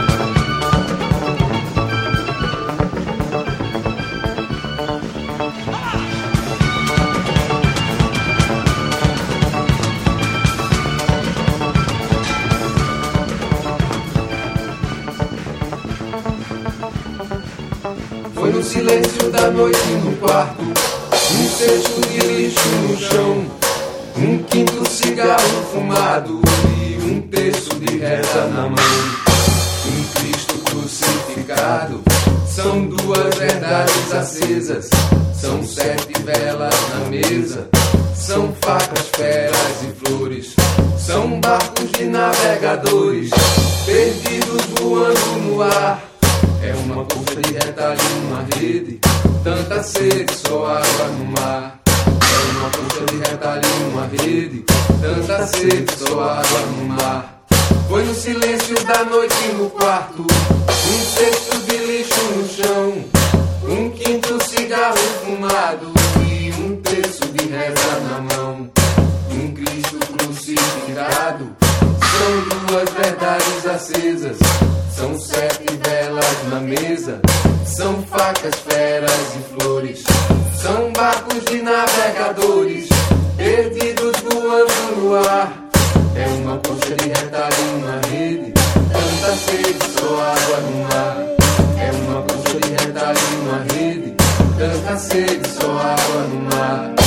[SPEAKER 18] Foi no silêncio da noite no quarto, um cesto de lixo no chão, um quinto cigarro fumado e um terço de reza na mão. Um Cristo crucificado, são duas verdades acesas, são sete velas na mesa, são facas, feras e flores, são barcos de navegadores, perdidos voando no ar. É uma poça de retalho numa rede, tanta sede, só água no mar. É uma poça de retalho numa rede, tanta sede, só água no mar. Foi no silêncio da noite no quarto, um cesto de lixo no chão, um quinto cigarro fumado e um terço de reza na mão. Um Cristo crucificado, São duas verdades acesas, são sete velas na mesa, são facas, feras e flores, são barcos de navegadores, perdidos voando no ar. É uma concha de retalho, uma rede, tanta sede, só água no mar. É uma concha de retalho, uma rede, tanta sede, só água no mar.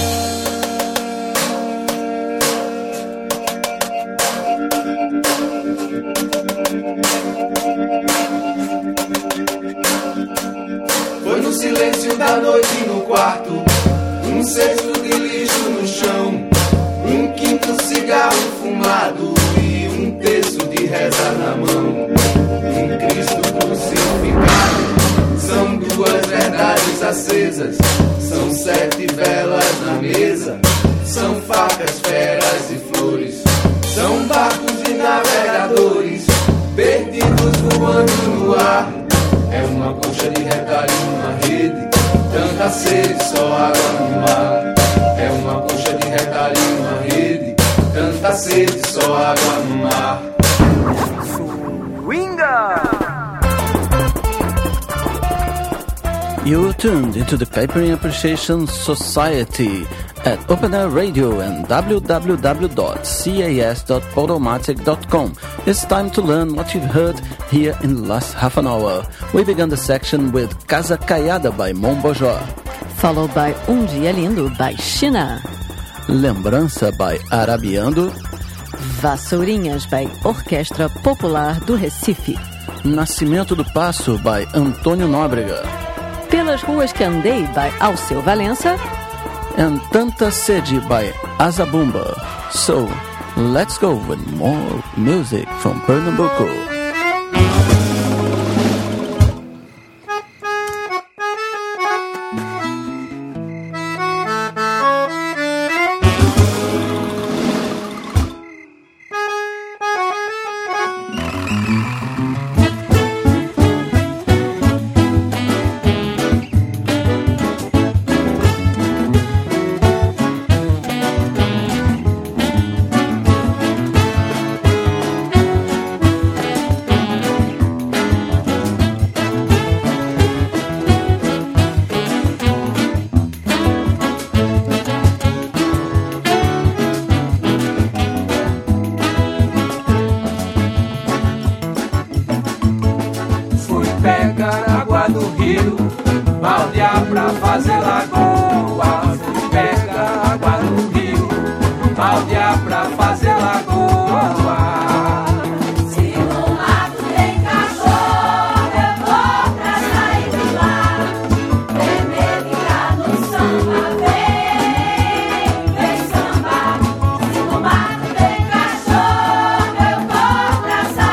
[SPEAKER 18] Foi no silêncio da noite no quarto, um cesto de lixo no chão, um quinto cigarro fumado e um terço de reza na mão. Um Cristo crucificado, são duas verdades acesas, são sete velas na mesa, são facas, feras e flores, são barcos de navegadores, perdidos voando no ar. É uma concha de retalho, uma rede, tanta sede, só água no mar. É uma concha de retalho, uma rede, tanta sede, só água no mar.
[SPEAKER 12] Swinga!
[SPEAKER 3] You're tuned into the Caipirinha Appreciation Society at Open Air Radio and w w w dot c a s dot podomatic dot com. It's time to learn what you've heard here in the last half an hour. We began the section with Casa Caiada by Mombojó,
[SPEAKER 4] followed by Um Dia Lindo by China,
[SPEAKER 3] Lembrança by Arabiando,
[SPEAKER 4] Vassourinhas by Orquestra Popular do Recife,
[SPEAKER 3] Nascimento do Passo by Antônio Nóbrega,
[SPEAKER 4] Pelas Ruas que Andei by Alceu Valença,
[SPEAKER 3] and Tanta Sede by Azabumba. So, let's go with more music from Pernambuco.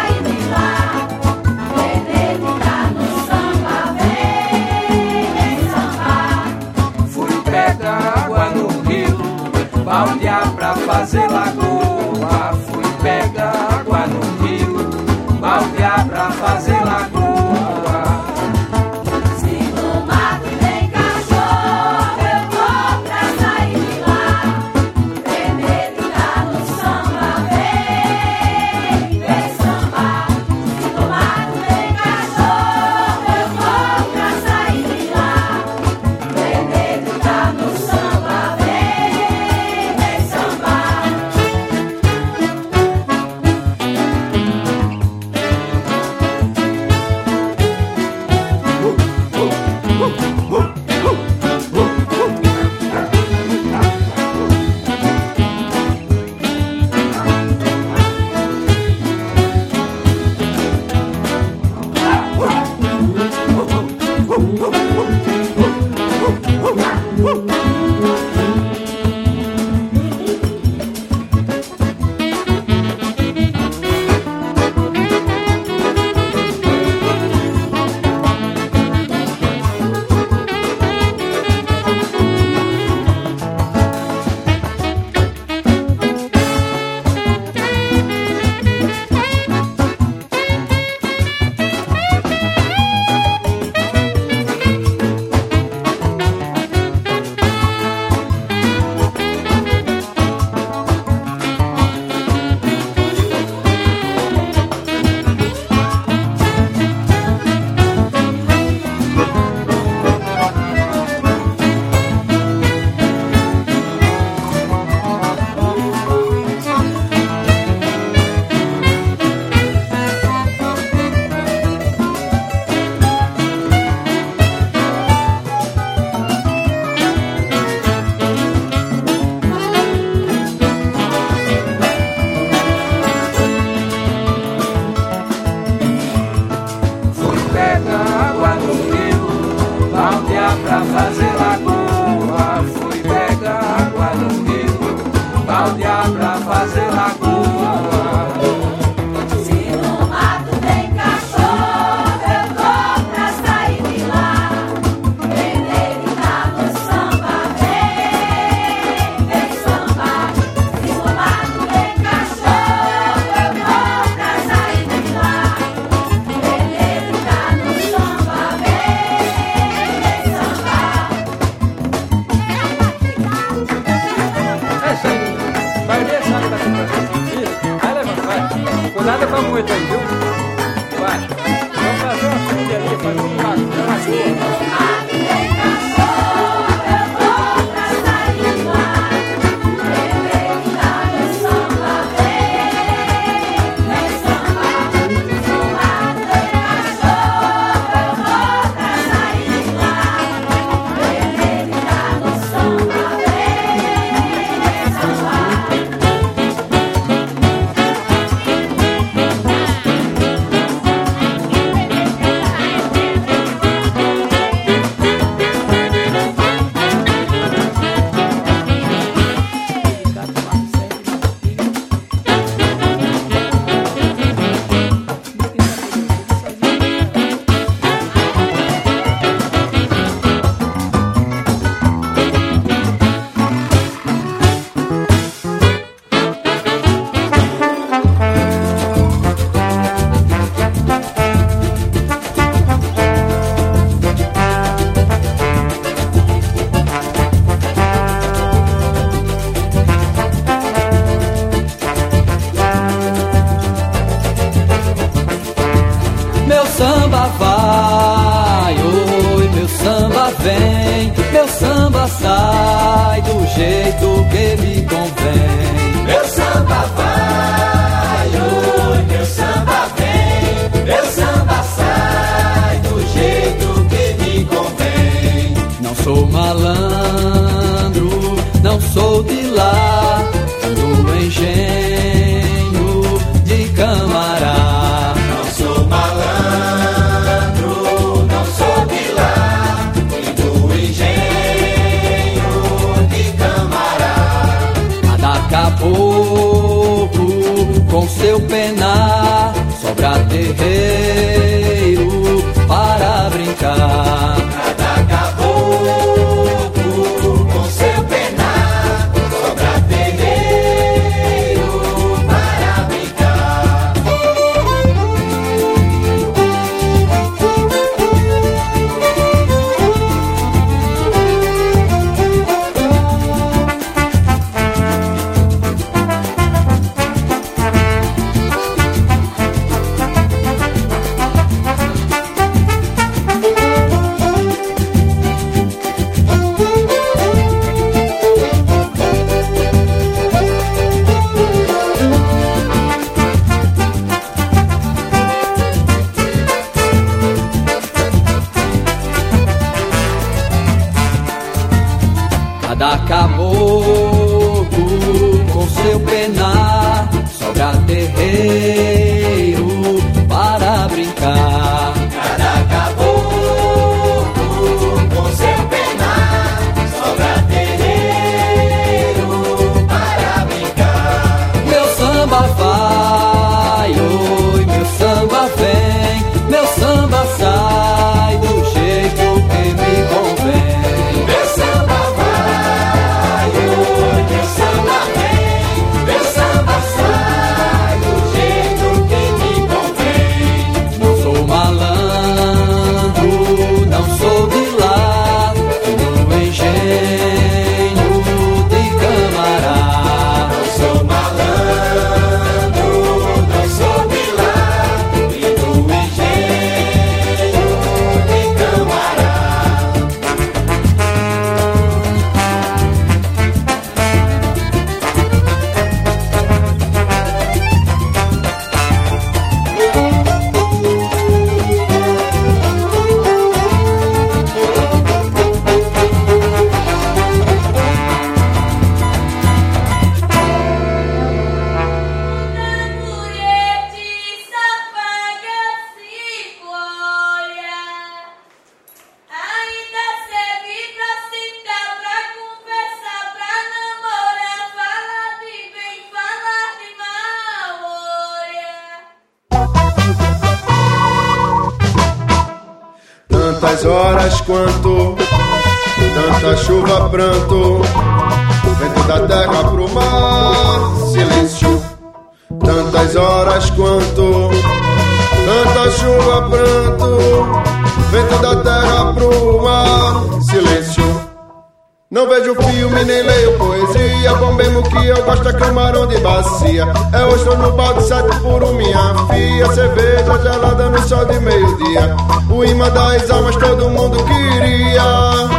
[SPEAKER 6] Vem
[SPEAKER 19] nada pra muito aí, viu? Vai. Vamos fazer uma filha ali, fazer um bacana.
[SPEAKER 20] Tantas horas quanto, tanta chuva, pranto, vento da terra pro mar, silêncio. Tantas horas quanto, tanta chuva, pranto, vento da terra pro mar, silêncio. Não vejo filme, nem leio poesia, bom mesmo que eu gosto é camarão de bacia. É hoje no balde, sete por um, minha poesia, cerveja gelada no sol de meio-dia. O imã das almas todo mundo queria.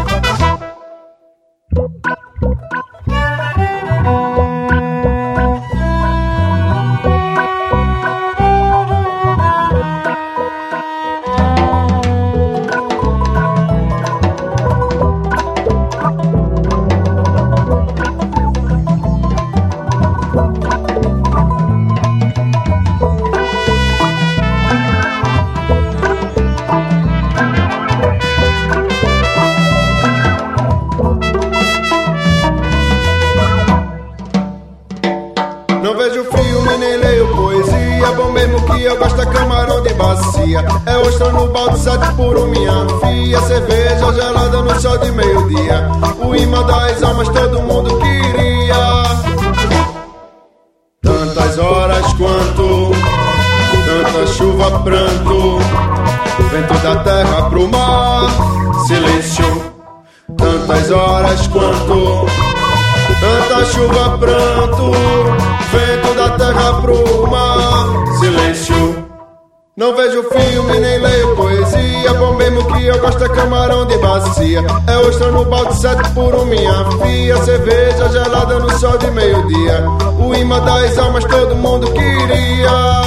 [SPEAKER 20] É ostra no balde, sete por um, minha filha. Cerveja gelada no sol de meio-dia. O imã das almas todo mundo queria. Tantas horas quanto, tanta chuva, pranto, vento da terra pro mar, silêncio. Tantas horas quanto, tanta chuva, pranto, vento da terra pro mar, silêncio. Não vejo filme, nem leio poesia. Bom mesmo que eu gosto é camarão de bacia. É ostra no balde, sete por um, minha filha. Cerveja gelada no sol de meio-dia. O imã das almas todo mundo queria.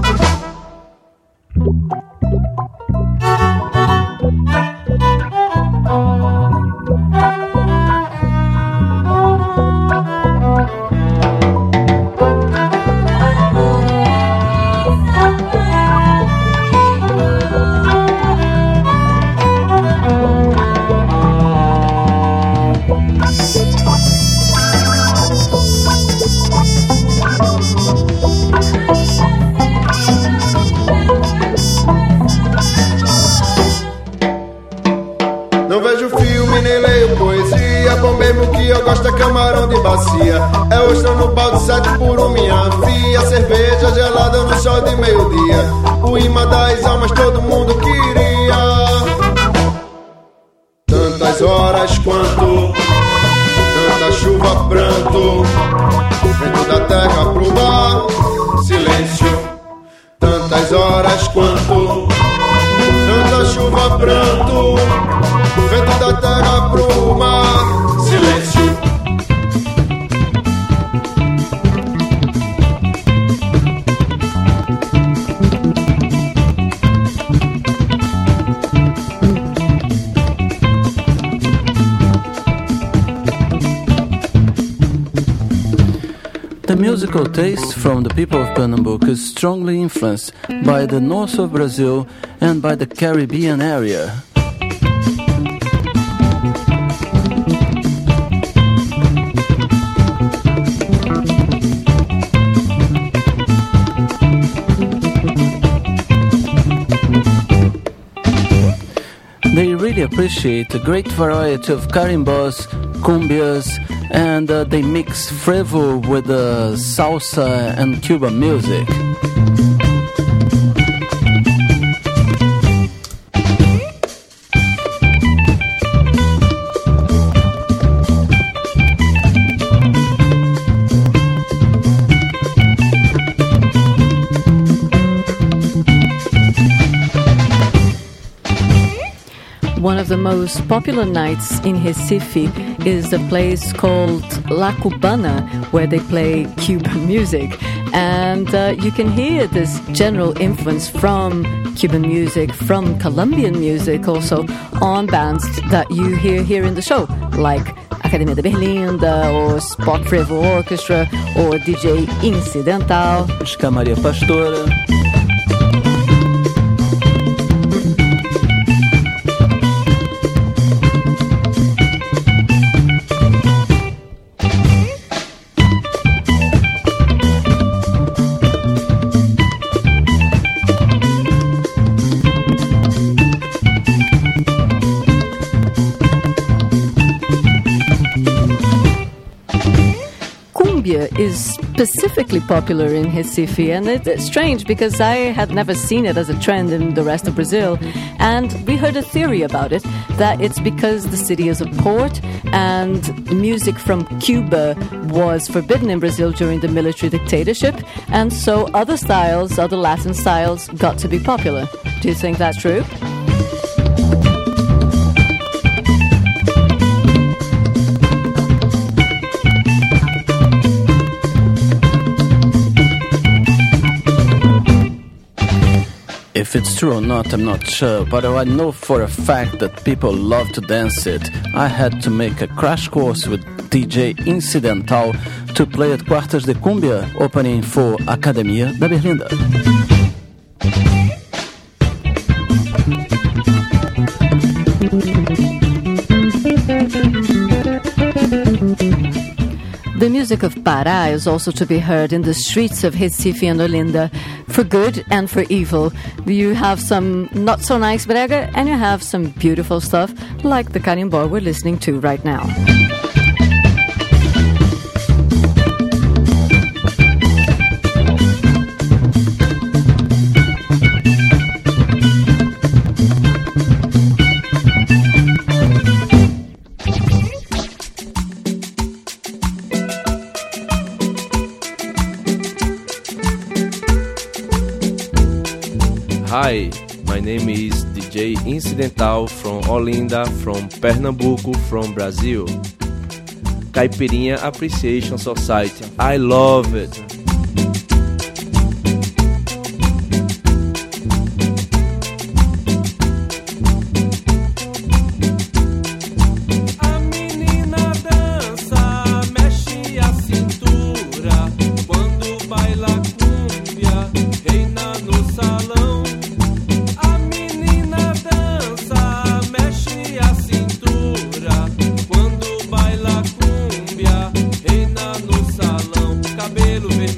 [SPEAKER 20] Camarão de bacia, é ostra no balde, sete por um, minha filha. Cerveja gelada no sol de meio-dia. O imã das almas todo mundo queria. Tantas horas quanto, tanta chuva, pranto, vento da terra pro mar, silêncio. Tantas horas quanto, tanta chuva, pranto, vento da terra pro mar, silêncio.
[SPEAKER 3] The musical taste from the people of Pernambuco is strongly influenced by the north of Brazil and by the Caribbean area. They really appreciate a great variety of carimbas, cumbias, and uh, they mix frevo with uh, salsa and Cuban music.
[SPEAKER 4] One of the most popular nights in Recife is a place called La Cubana, where they play Cuban music. And uh, you can hear this general influence from Cuban music, from Colombian music also, on bands that you hear here in the show, like Academia de Berlinda, or Spot Frevo Orchestra, or D J Incidental,
[SPEAKER 3] Chica Maria Pastora.
[SPEAKER 4] is specifically popular in Recife, and it, it's strange because I had never seen it as a trend in the rest of Brazil, and we heard a theory about it, that it's because the city is a port and music from Cuba was forbidden in Brazil during the military dictatorship, and so other styles, other Latin styles, got to be popular. Do you think that's true?
[SPEAKER 3] If it's true or not, I'm not sure, but I know for a fact that people love to dance it. I had to make a crash course with D J Incidental to play at Quartas de Cumbia, opening for Academia da Berlinda.
[SPEAKER 4] The music of Pará is also to be heard in the streets of Recife and Olinda, for good and for evil. You have some not so nice brega, and you have some beautiful stuff, like the carimbó we're listening to right now.
[SPEAKER 21] Hi, my name is D J Incidental from Olinda, from Pernambuco, from Brazil. Caipirinha Appreciation Society. I love it.
[SPEAKER 22] Cabelo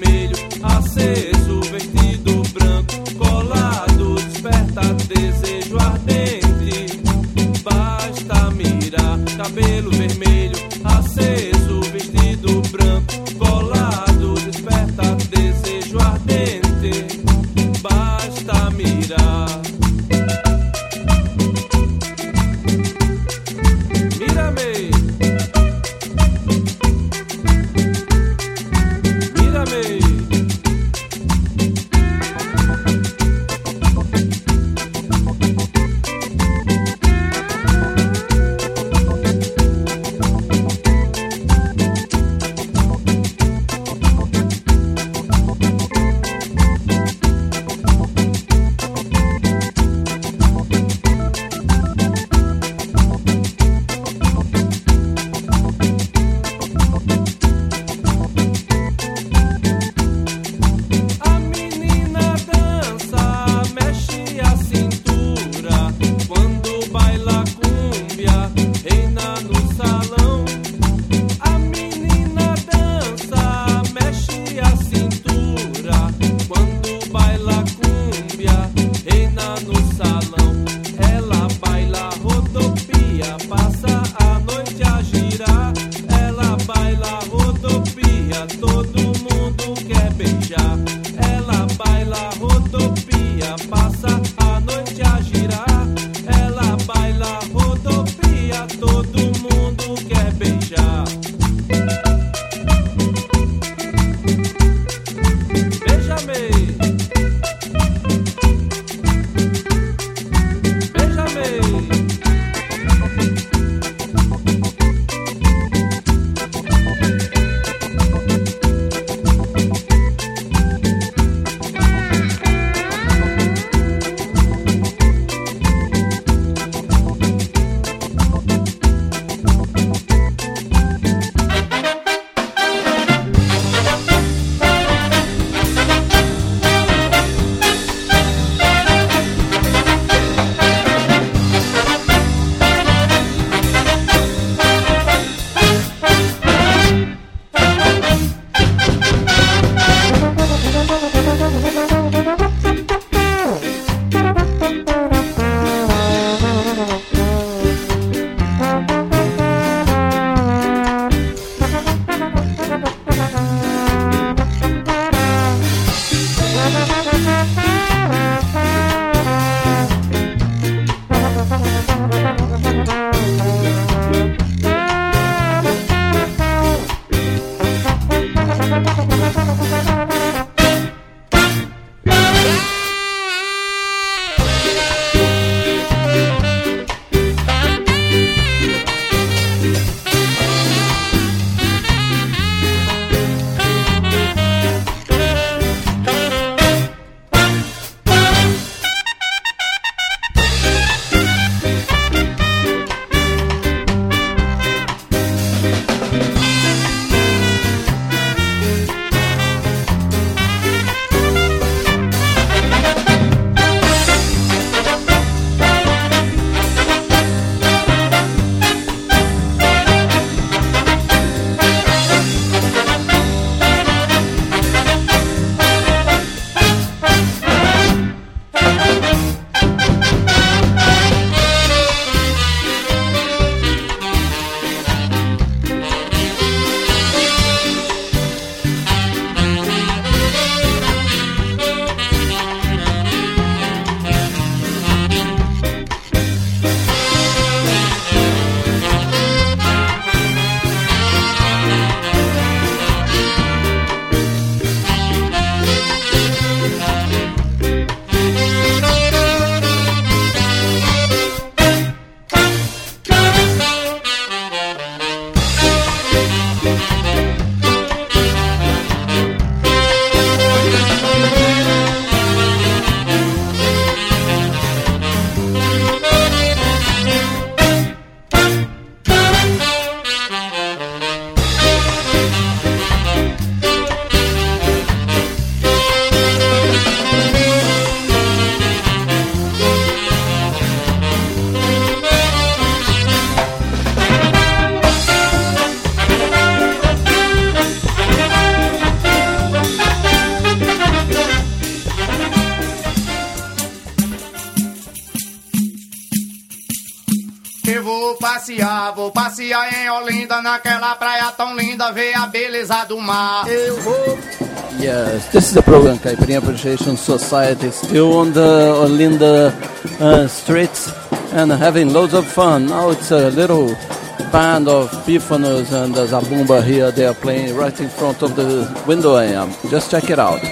[SPEAKER 8] Eu vou passear, vou passear em Olinda, naquela praia tão linda, ver a beleza do mar. Eu vou.
[SPEAKER 3] Yes, this is the program Caipirinha Appreciation Society, still on the Olinda uh, streets and having loads of fun. Now it's a little band of pífanos and the zabumba here. They are playing right in front of the window I am. Just check it out.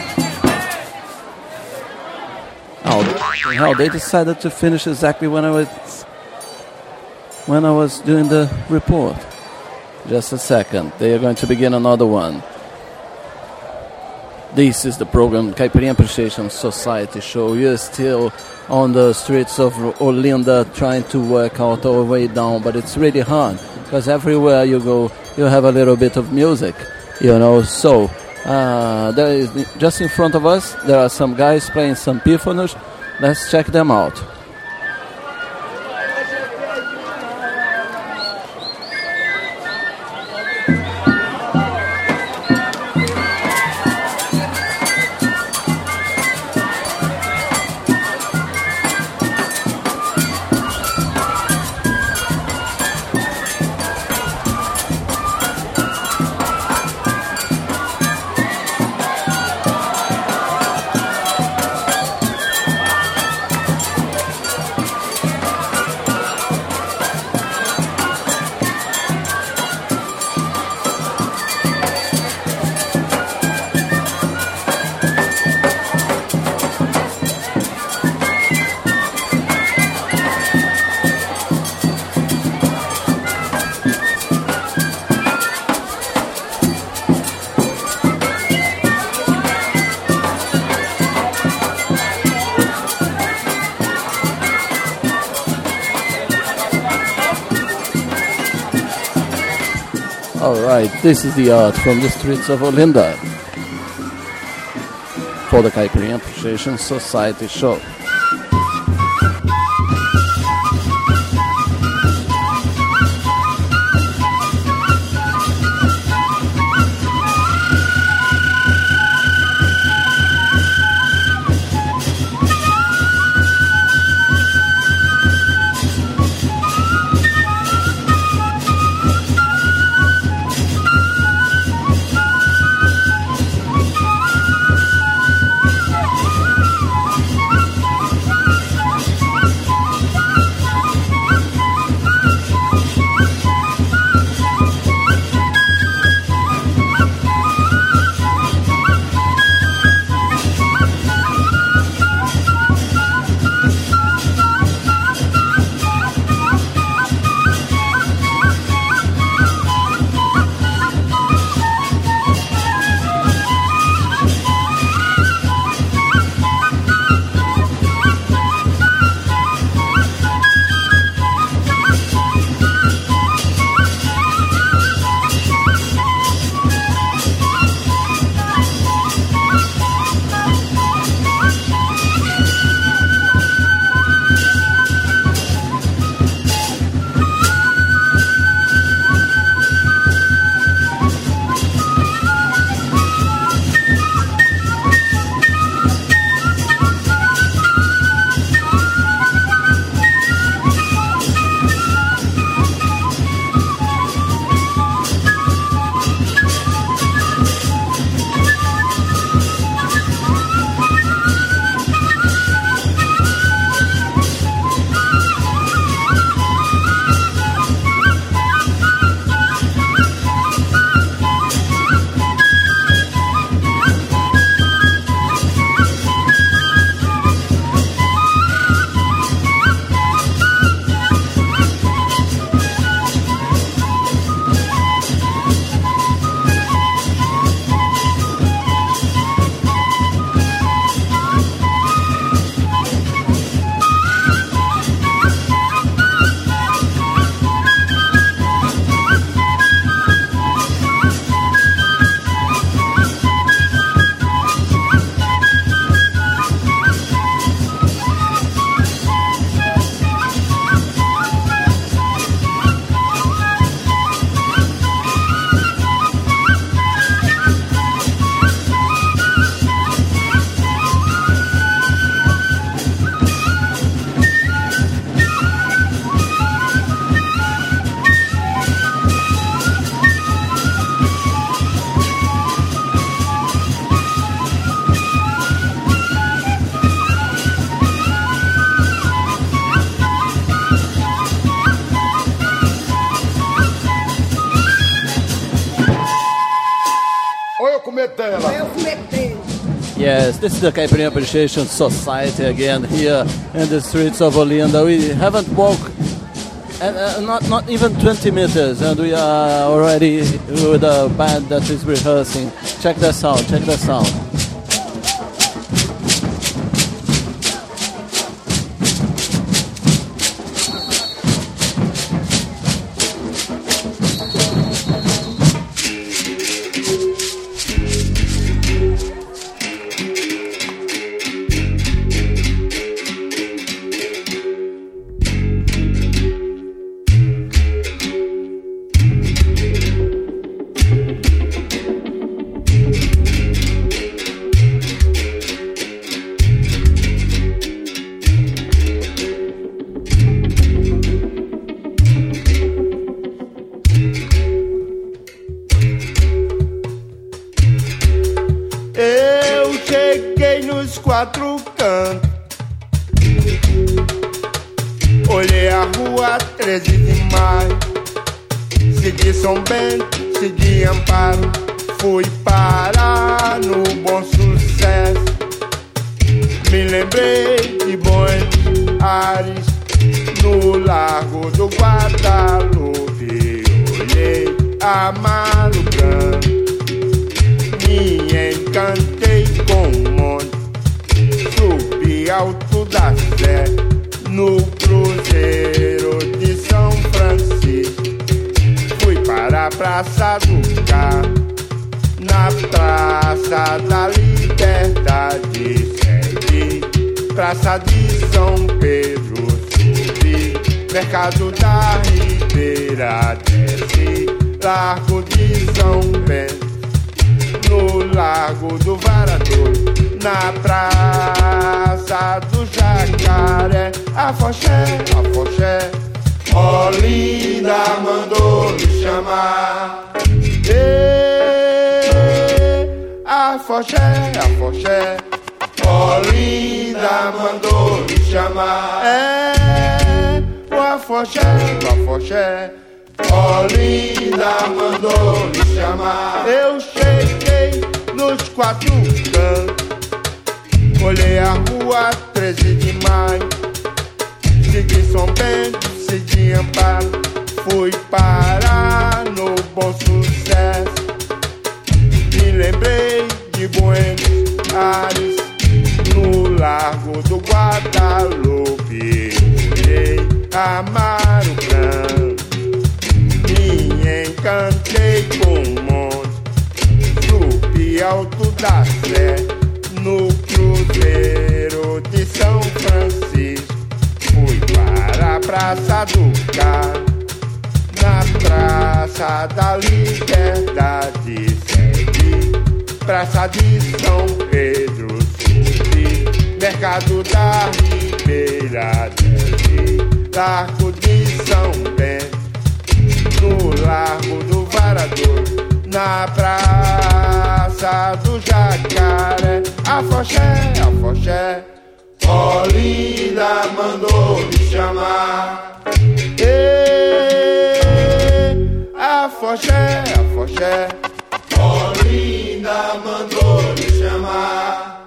[SPEAKER 3] Oh, hell, they decided to finish exactly when I was when I was doing the report. Just a second. They are going to begin another one. This is the program Caipirinha Appreciation Society show. You're still on the streets of Olinda trying to work out our way down, but it's really hard because everywhere you go, you have a little bit of music, you know. So uh, there is just in front of us, there are some guys playing some pífanos. Let's check them out. Alright, this is the art from the streets of Olinda for the Caipirinha Appreciation Society show.
[SPEAKER 20] metê-la.
[SPEAKER 3] Yes, this is the Caipirinha Appreciation Society again here in the streets of Olinda. We haven't walked and, uh, not not even twenty meters, and we are already with a band that is rehearsing. Check the sound, check the sound.
[SPEAKER 20] Quatro cantos, olhei a rua treze de maio, segui São Bento, segui Amparo, fui parar no Bom Sucesso. Me lembrei de Buenos Aires, no Largo do Guadalupe, olhei a Amaro Branco, me encantei com um monte. Subi Alto da Sé, no Cruzeiro de São Francisco. Fui para a Praça do Carmo, na Praça da Liberdade. Segui Praça de São Pedro, subi Mercado da Ribeira, desci Largo de São Bento, no Largo do Varadouro, na Praça do Jacaré, afoxé, afoxé, Olinda mandou me chamar. Ei, afoxé, afoxé, Olinda mandou me chamar. É, o afoxé, o afoxé, Olinda mandou me chamar. Eu cheguei nos quatro cantos, olhei a rua treze de maio, segui São Bento, segui Amparo, fui parar no Bom Sucesso. Me lembrei de Buenos Aires, no Largo do Guadalupe, olhei a Amaro Branco, me encantei com um monte. Subi Alto da Sé, no Cruzeiro de São Francisco. Fui para a Praça do Carmo, na Praça da Liberdade. Segui Praça de São Pedro, subi Mercado da Ribeira, desci Largo de São Bento, no Largo do Varadouro, na Praça do Jacaré, afoxé, afoxé, Olinda mandou me chamar. Ei, afoxé, afoxé, Olinda mandou me chamar.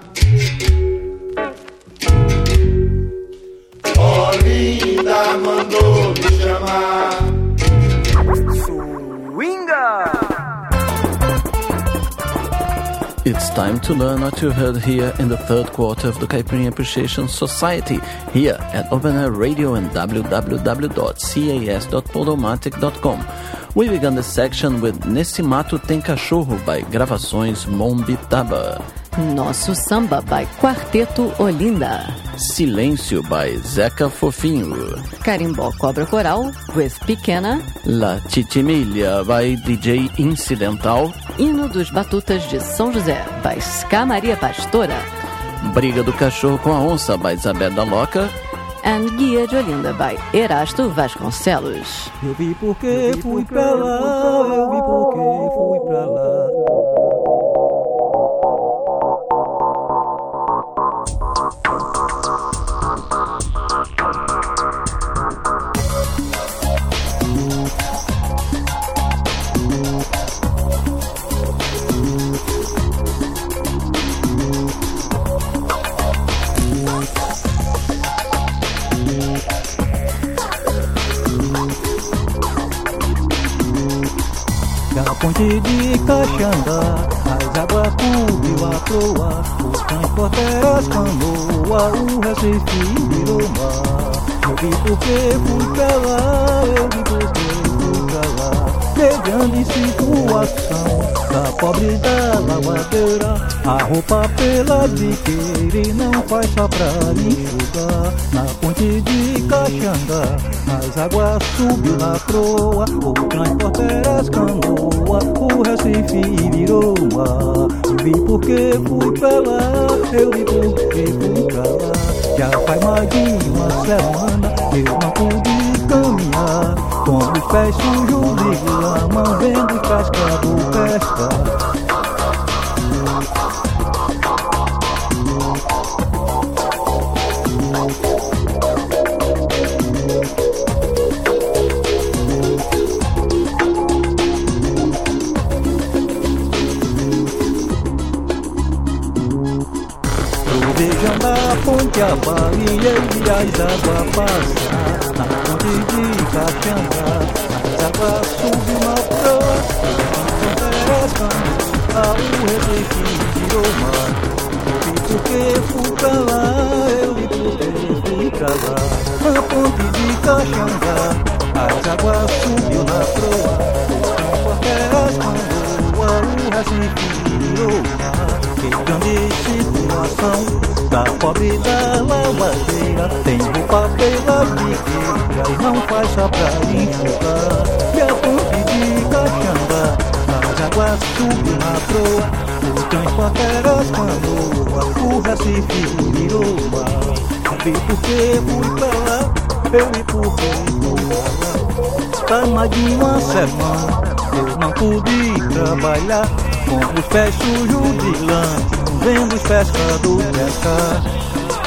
[SPEAKER 20] Olinda mandou me chamar.
[SPEAKER 2] Swinga!
[SPEAKER 3] It's time to learn what you heard here in the third quarter of the Caipirinha Appreciation Society, here at Open Air Radio and w w w dot cas dot podomatic dot com. We began the section with Nesse Mato Tem Cachorro by Gravações Mombitaba.
[SPEAKER 4] Nosso Samba by Quarteto Olinda.
[SPEAKER 3] Silêncio by Zeca Fofinho.
[SPEAKER 4] Carimbó Cobra Coral with Pequena.
[SPEAKER 3] La Titimilha by D J Incidental.
[SPEAKER 4] Hino dos Batutas de São José by Ska Maria Pastora.
[SPEAKER 3] Briga do Cachorro com a Onça by Isabel Loca.
[SPEAKER 4] And Guia de Olinda by Erasto Vasconcelos.
[SPEAKER 12] Eu vi porque fui pra lá, eu vi porque fui pra lá.
[SPEAKER 1] ponte de Caxangá, as águas subiu a proa, os cães porteiras as canoas, o Recife virou mar. Eu vi porque fui pra lá, eu vi porque fui pra lá, mediante situação da pobre da lavadeira. A roupa pela biqueira e não faz só pra enxugar. Na ponte de Caxangá, as águas subiu na proa, o transporte as canoas, o Recife virou mar. Eu vi porque fui pra lá, eu vi porque fui pra lá. Já faz mais de uma semana eu não pude caminhar, com os pés sujos de lama, vendo cascado pesca. Trovejando a ponte, a Bahia e as águas passam. Na ponte de Caxangá, as águas subiu na proa, a o Recife virou mar. Eu vi porque fui pra lá, eu vi porque fui pra lá. Na ponte de Caxangá, as águas subiu na proa, as canoas, o Recife virou mar. Que grande situação da pobre da lavadeira, tem roupa pela biqueira e não faz só pra enxugar. E a ponte de Caxangá, as águas subiu na proa, o transporte as canoas, o Recife virou mar. Vi porque fui pra lá, eu vi porque fui pra lá. Tá mais de uma semana eu não pude trabalhar, com os pés sujos de lã, vendo os pescadores pescar.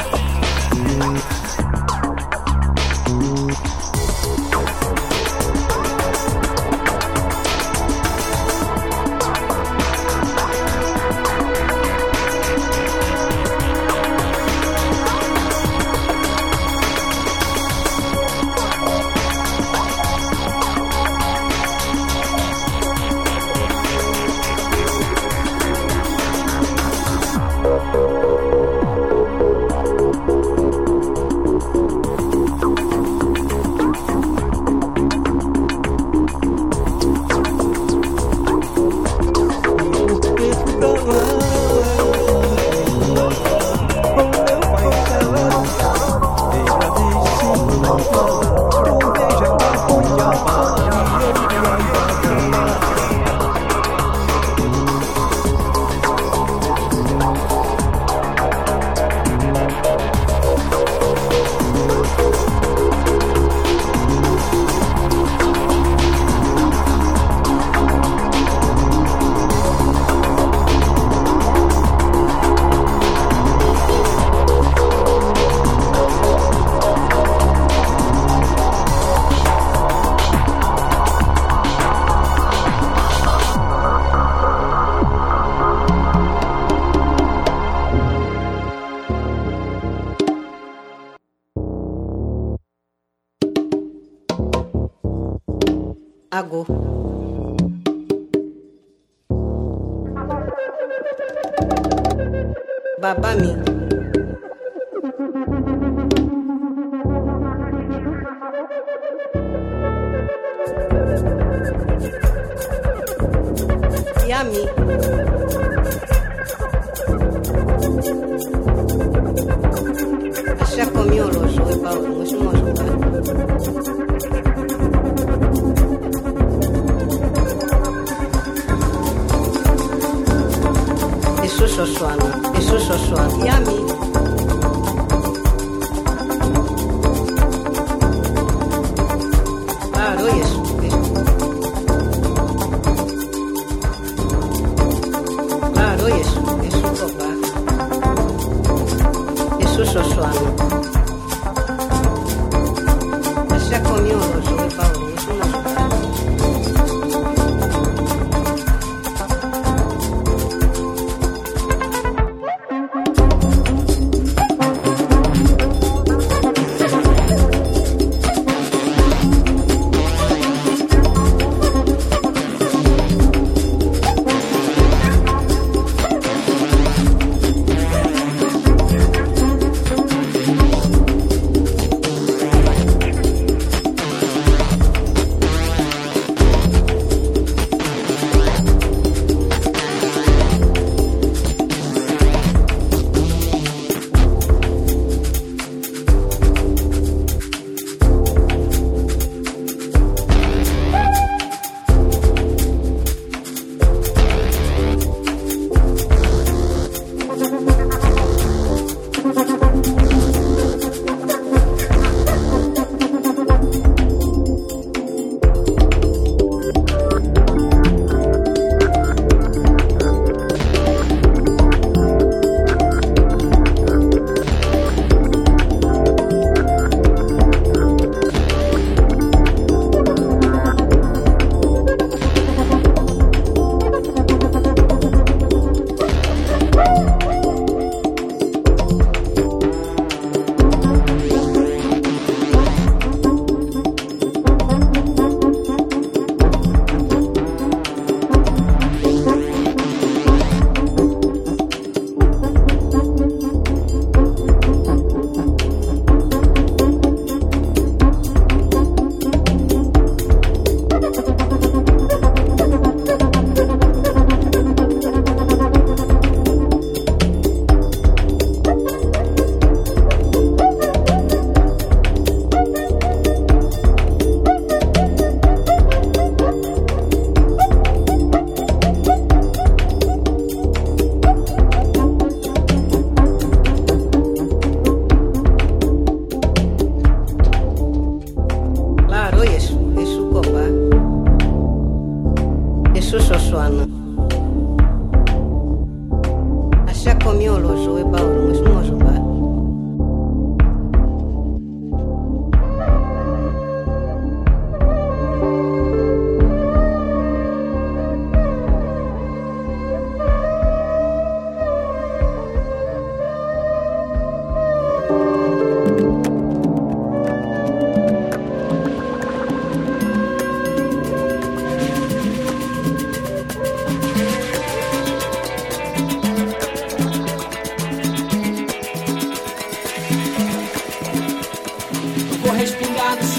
[SPEAKER 22] Agô. Babami. Yami. Achei comigo hoje, foi para o último jogo. Isso Xoxuana, isso Xoxuana. Yami. Claro, isso. Claro, isso. Isso copa. Isso Xoxuana. Achei comigo hoje, foi para o último jogo.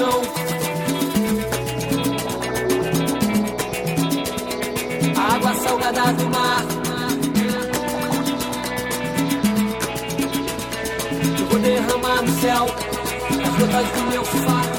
[SPEAKER 17] chão. A água salgada do mar. Eu vou derramar no céu as gotas do meu fato.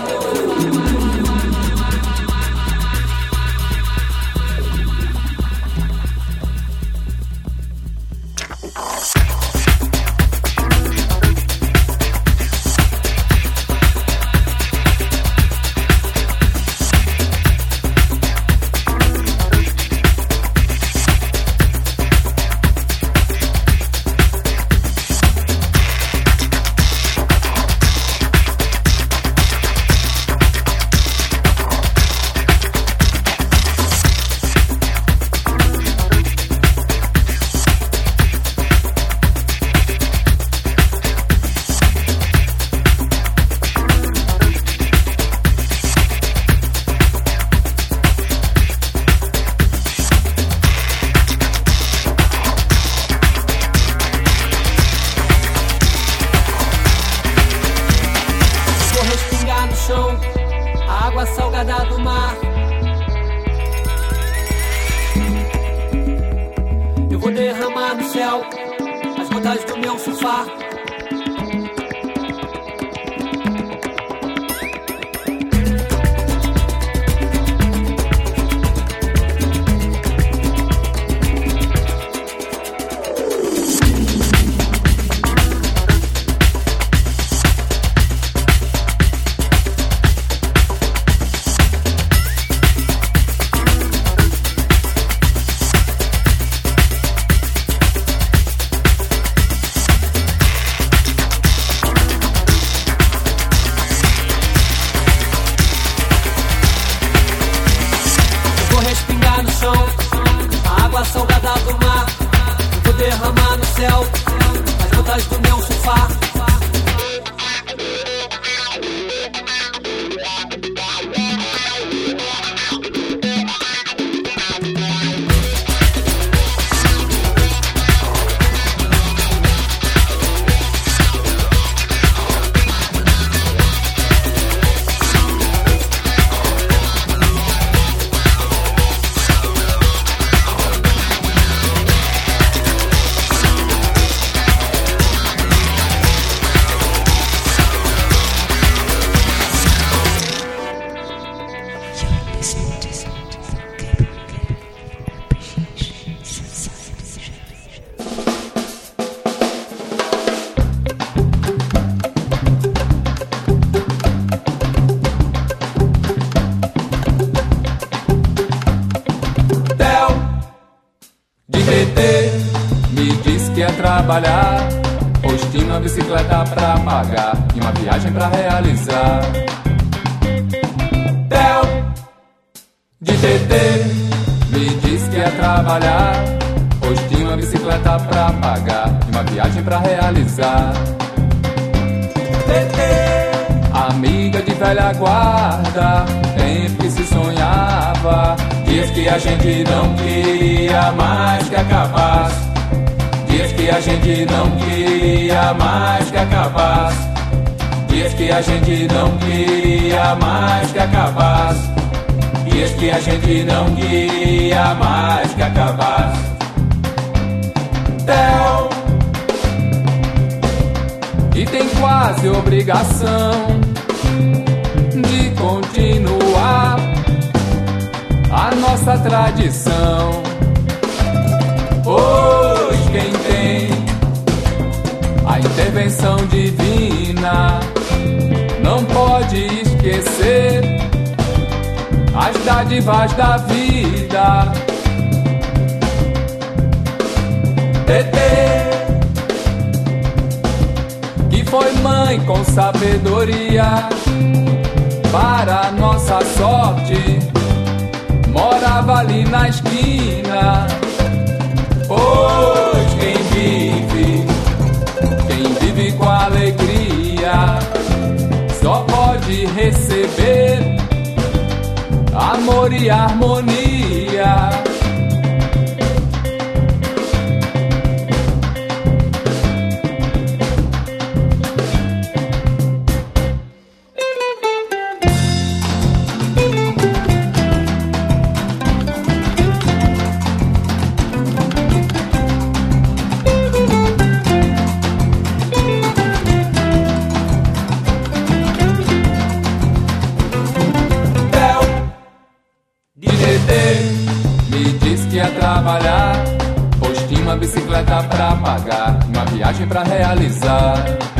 [SPEAKER 5] Trabalhar, pois tinha uma bicicleta pra pagar e uma viagem pra realizar. Theo, de T T, me disse que ia trabalhar, pois tinha uma bicicleta pra pagar e uma viagem pra realizar. T T, amiga de velha guarda, tempo que se sonhava, dias que a gente não queria mais que acabasse. Dias que a gente não queria mais que acabasse. Dias que a gente não queria mais que acabasse. Dias que a gente não queria mais que acabasse. Theo, e tem quase obrigação de continuar a nossa tradição. Pois quem tem a intervenção divina não pode esquecer as dádivas da vida. T T, que foi mãe com sabedoria, para nossa sorte morava ali na esquina. Pois quem vive, quem vive com alegria, só pode receber amor e harmonia. bicicleta pra pagar, uma viagem pra realizar.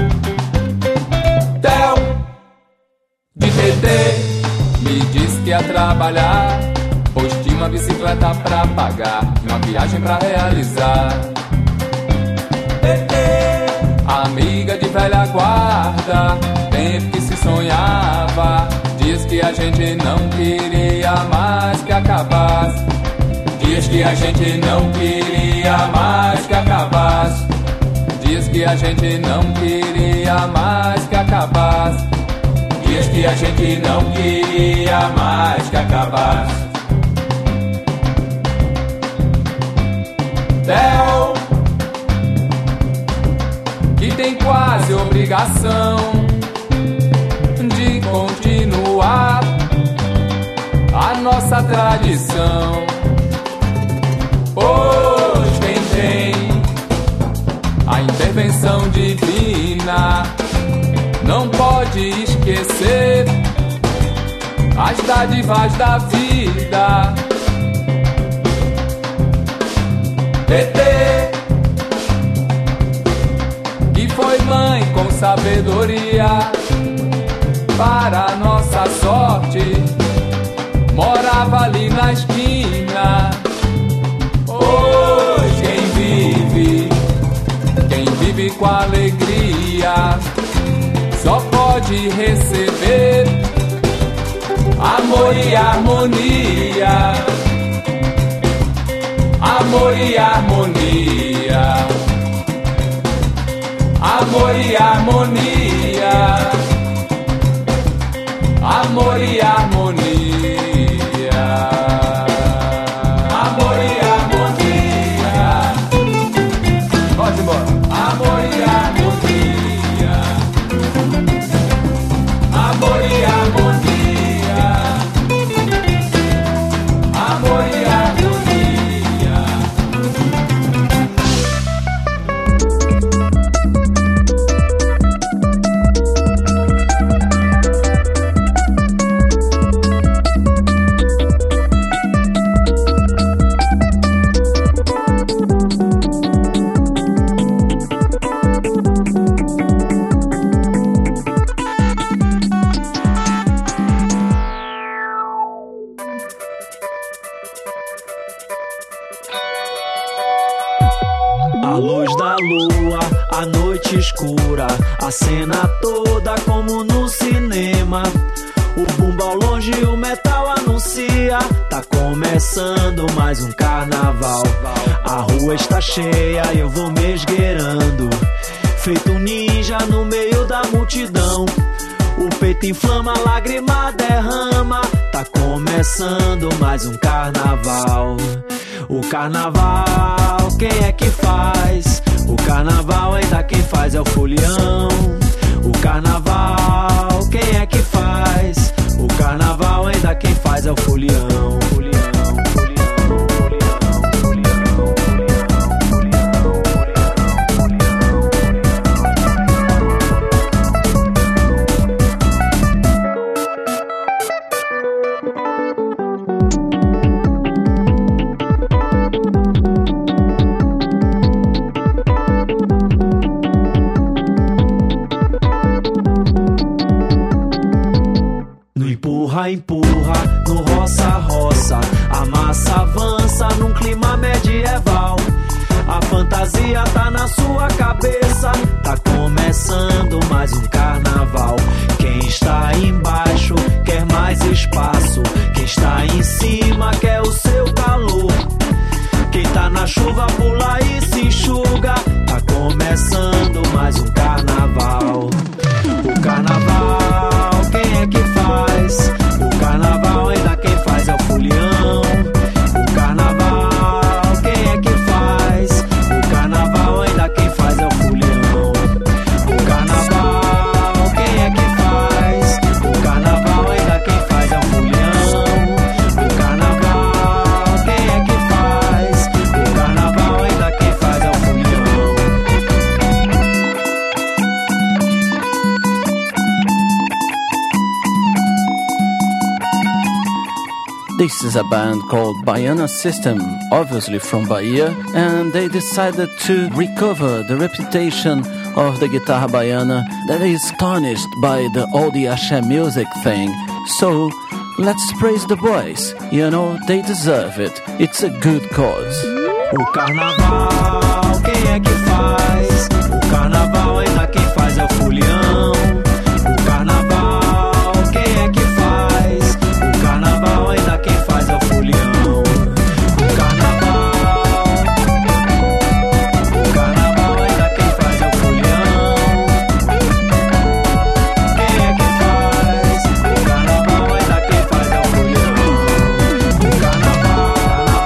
[SPEAKER 5] Theo, de T T, me disse que ia trabalhar, pois tinha uma bicicleta pra pagar, uma viagem pra realizar. T T, amiga de velha guarda, tempo que se sonhava, diz que a gente não queria mais que acabasse. Diz que a gente não queria mais que acabasse. Diz que a gente não queria mais que acabasse. Diz que a gente não queria mais que acabasse. Theo, que tem quase obrigação de continuar a nossa tradição. Pois quem tem a intervenção divina não pode esquecer as dádivas da vida. T T, que foi mãe com sabedoria, para nossa sorte morava ali na esquina. Pois quem vive, quem vive com alegria, só pode receber amor e harmonia. Amor e harmonia. Amor e harmonia. Amor e harmonia. Amor e harmonia. Pode embora. Amor e harmonia. Amor e harmonia. Amor e harmonia.
[SPEAKER 12] A luz da lua, a noite escura, a cena toda como no cinema. O bumbo ao longe, o metal anuncia, tá começando mais um carnaval. A rua está cheia, eu vou me esgueirando, feito um ninja no meio da multidão. O peito inflama, a lágrima derrama, tá começando mais um carnaval. O carnaval, quem é que faz? O carnaval ainda quem faz é o folião. O carnaval, quem é que faz? O carnaval ainda quem faz é o folião. Empurra, empurra, no roça, roça, a massa avança num clima medieval. A fantasia tá na sua cabeça, tá começando mais um carnaval. Quem está embaixo quer mais espaço, quem está em cima quer o seu calor. Quem tá na chuva pula e se enxuga, tá começando mais um carnaval. O carnaval, quem é que faz? O carnaval ainda quem faz é o folião. O carnaval, quem é que faz? O carnaval ainda quem faz é o folião. O carnaval, quem é que faz? O carnaval ainda quem faz é o folião. O carnaval, quem é que faz? O carnaval ainda quem faz é o folião.
[SPEAKER 3] This is a band called Baiana System, obviously from Bahia, and they decided to recover the reputation of the guitarra baiana that is tarnished by the all the axé music thing. So let's praise the boys. You know, they deserve it. It's a good cause.
[SPEAKER 12] O carnaval, quem é que faz? O carnaval ainda quem faz é o folião. O carnaval, quem é que faz? O carnaval ainda quem faz é o folião. O carnaval, o carnaval ainda quem faz é o folião. Quem é que faz? O carnaval ainda quem faz é o folião. O carnaval,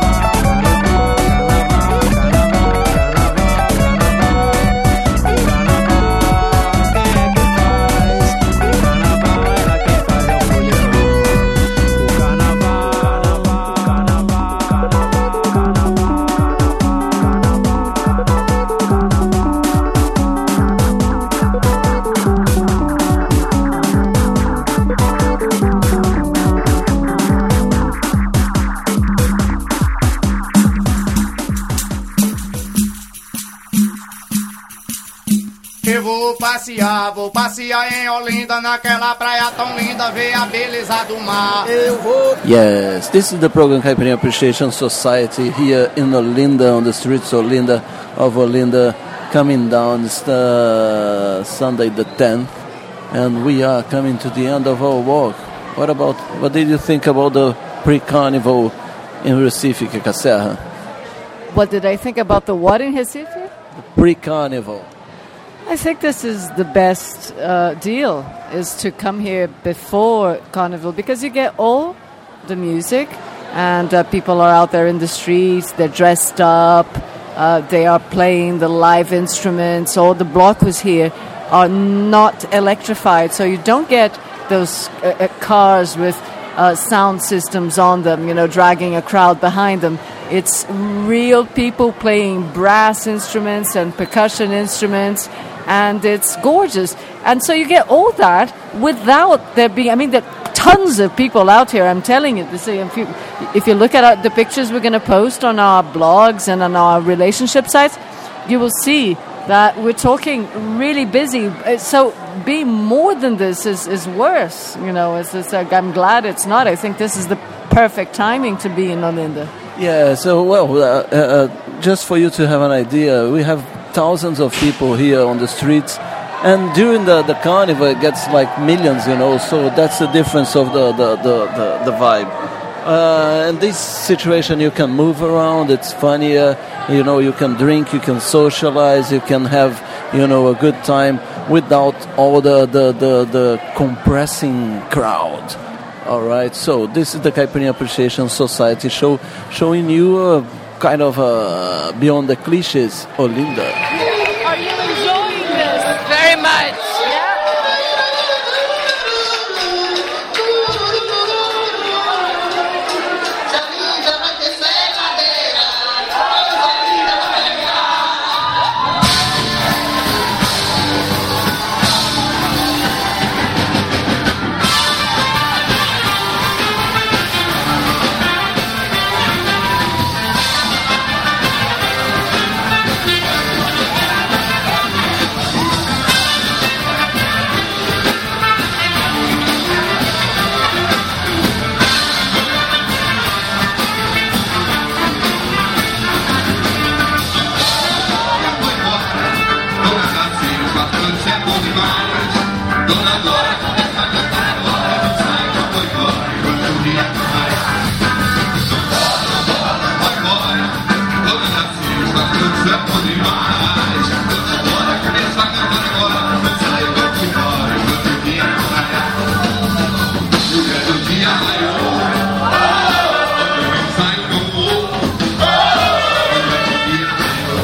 [SPEAKER 8] Eu vou passear, vou passear em Olinda, naquela praia tão linda, ver a beleza do mar. Eu vou.
[SPEAKER 3] Yes, this is the program Caipirinha Appreciation Society here in Olinda, on the streets of Olinda, of Olinda, coming down. It's the Sunday the tenth, and we are coming to the end of our walk. What about, what did you think about the pre-carnival in Recife, Kika Serra?
[SPEAKER 14] What did I think about the what in Recife?
[SPEAKER 3] Pre-carnival.
[SPEAKER 14] I think this is the best uh, deal, is to come here before Carnival, because you get all the music, and uh, people are out there in the streets, they're dressed up, uh, they are playing the live instruments. All the blockers here are not electrified, so you don't get those uh, uh, cars with uh, sound systems on them, you know, dragging a crowd behind them. It's real people playing brass instruments and percussion instruments, and it's gorgeous. And so you get all that without there being, I mean, there are tons of people out here, I'm telling you. This, if, you if you look at our, the pictures we're going to post on our blogs and on our relationship sites, you will see that we're talking really busy. So being more than this is, is worse. You know, it's, it's like, I'm glad it's not. I think this is the perfect timing to be in Olinda.
[SPEAKER 3] Yeah, so, well, uh, uh, just for you to have an idea, we have thousands of people here on the streets, and during the, the carnival it gets like millions, you know, so that's the difference of the, the, the, the, the vibe. Uh, in this situation you can move around, it's funnier, you know, you can drink, you can socialize, you can have, you know, a good time without all the, the, the, the compressing crowd. All right, so this is the Caipirinha Appreciation Society show, showing you uh, kind of uh, beyond the cliches, Olinda.
[SPEAKER 7] Are you enjoying this? Very much.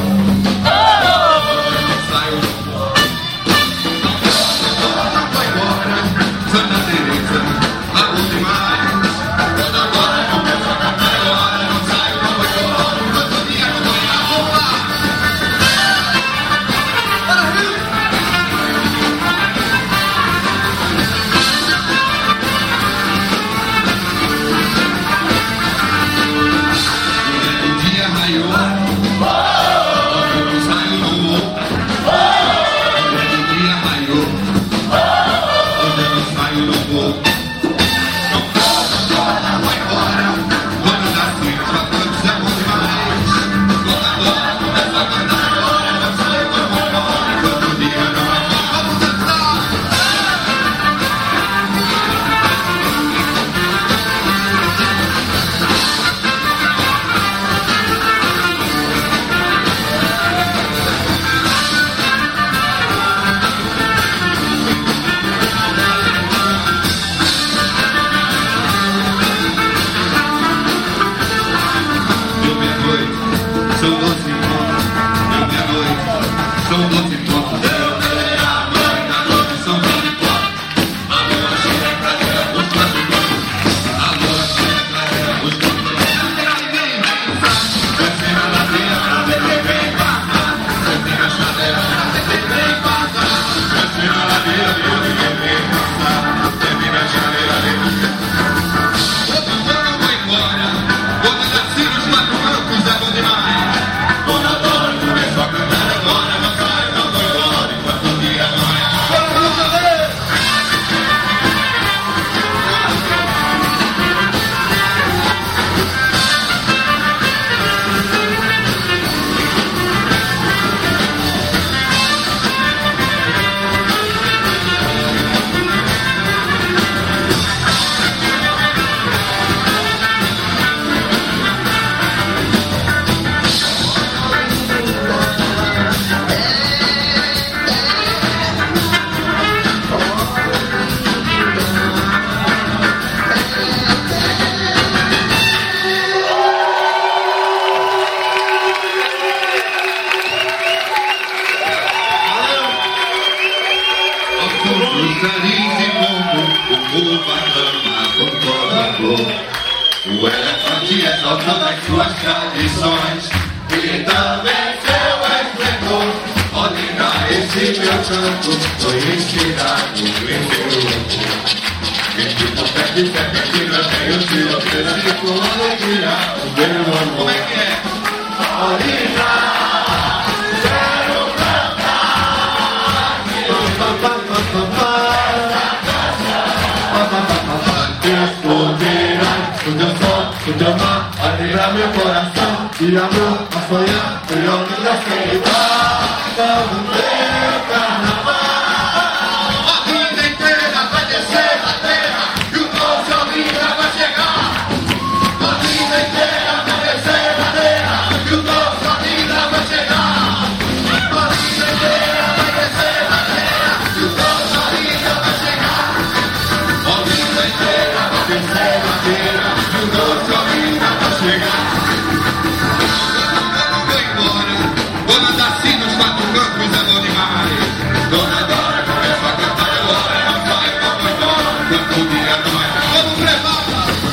[SPEAKER 6] Vai os carinhos de pombo, o bacana com toda a cor. O elefante é soltando as suas tradições e também seu esplendor. Olinda, esse meu canto foi inspirado em meu amor. Quem ficou perto de perto aqui não tem o seu oferecido com alegria o meu amor. Como é que é? Olinda, quero cantar Deus poderá, o teu sol, o teu mar, alegrar meu coração e amor a sonhar, e Olinda aceitar, todo meu carnaval. A vida inteira vai descer a terra e o nosso Olinda vai chegar. A vida inteira vai descer a terra e o nosso Olinda vai chegar. A vida inteira vai descer a terra e o nosso Olinda vai chegar. A vida inteira vai descer a terra e o nosso Olinda vai chegar. Eu não vou embora, dona Darcy nos quatro campos é bom demais. Dona Dora começa a cantar agora, não vai como embora, quanto dia não é. Vamos levar!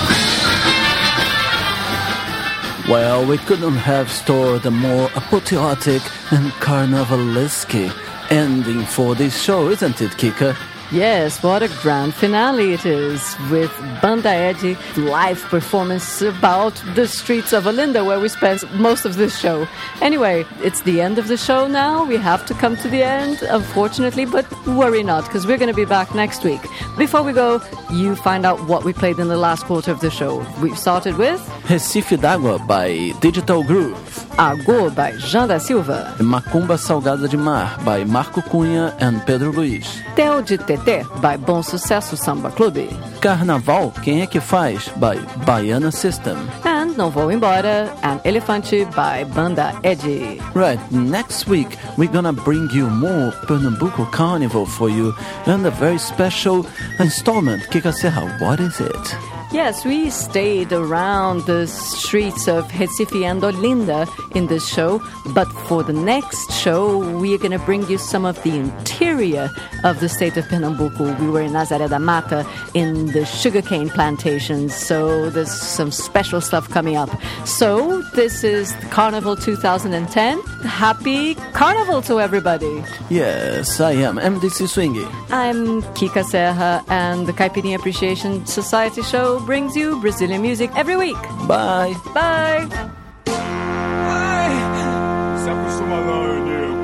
[SPEAKER 3] Well, we couldn't have stored a more apotheotic and carnavalistic ending for this show, isn't it, Kika?
[SPEAKER 4] Yes, what a grand finale it is, with Banda Edi live performance about the streets of Olinda, where we spent most of this show. Anyway, it's the end of the show now. We have to come to the end, unfortunately, but worry not, because we're going to be back next week. Before we go, you find out what we played in the last quarter of the show. We started with
[SPEAKER 3] Recife d'Água by Digital Groove,
[SPEAKER 4] Agô by Jean da Silva,
[SPEAKER 3] Macumba Salgada de Mar by Marco Cunha and Pedro Luiz,
[SPEAKER 4] Tel de Teté by Bom Sucesso Samba Clube,
[SPEAKER 3] Carnaval, Quem é que faz? By Baiana System,
[SPEAKER 4] and Não Vou Embora and Elefante by Banda Edi.
[SPEAKER 3] Right, next week we're gonna bring you more Pernambuco Carnival for you and a very special installment. Kika Serra, what is it?
[SPEAKER 4] Yes, we stayed around the streets of Recife and Olinda in this show, but for the next show, we are going to bring you some of the interior of the state of Pernambuco. We were in Nazaré da Mata in the sugarcane plantations, so there's some special stuff coming up. So this is Carnival two thousand ten. Happy Carnival to everybody.
[SPEAKER 3] Yes, I am M D C Swingy.
[SPEAKER 4] I'm Kika Serra, and the Caipirinha Appreciation Society show brings you Brazilian music every week.
[SPEAKER 3] Bye.
[SPEAKER 4] Bye.
[SPEAKER 9] Se acostuma não, nego.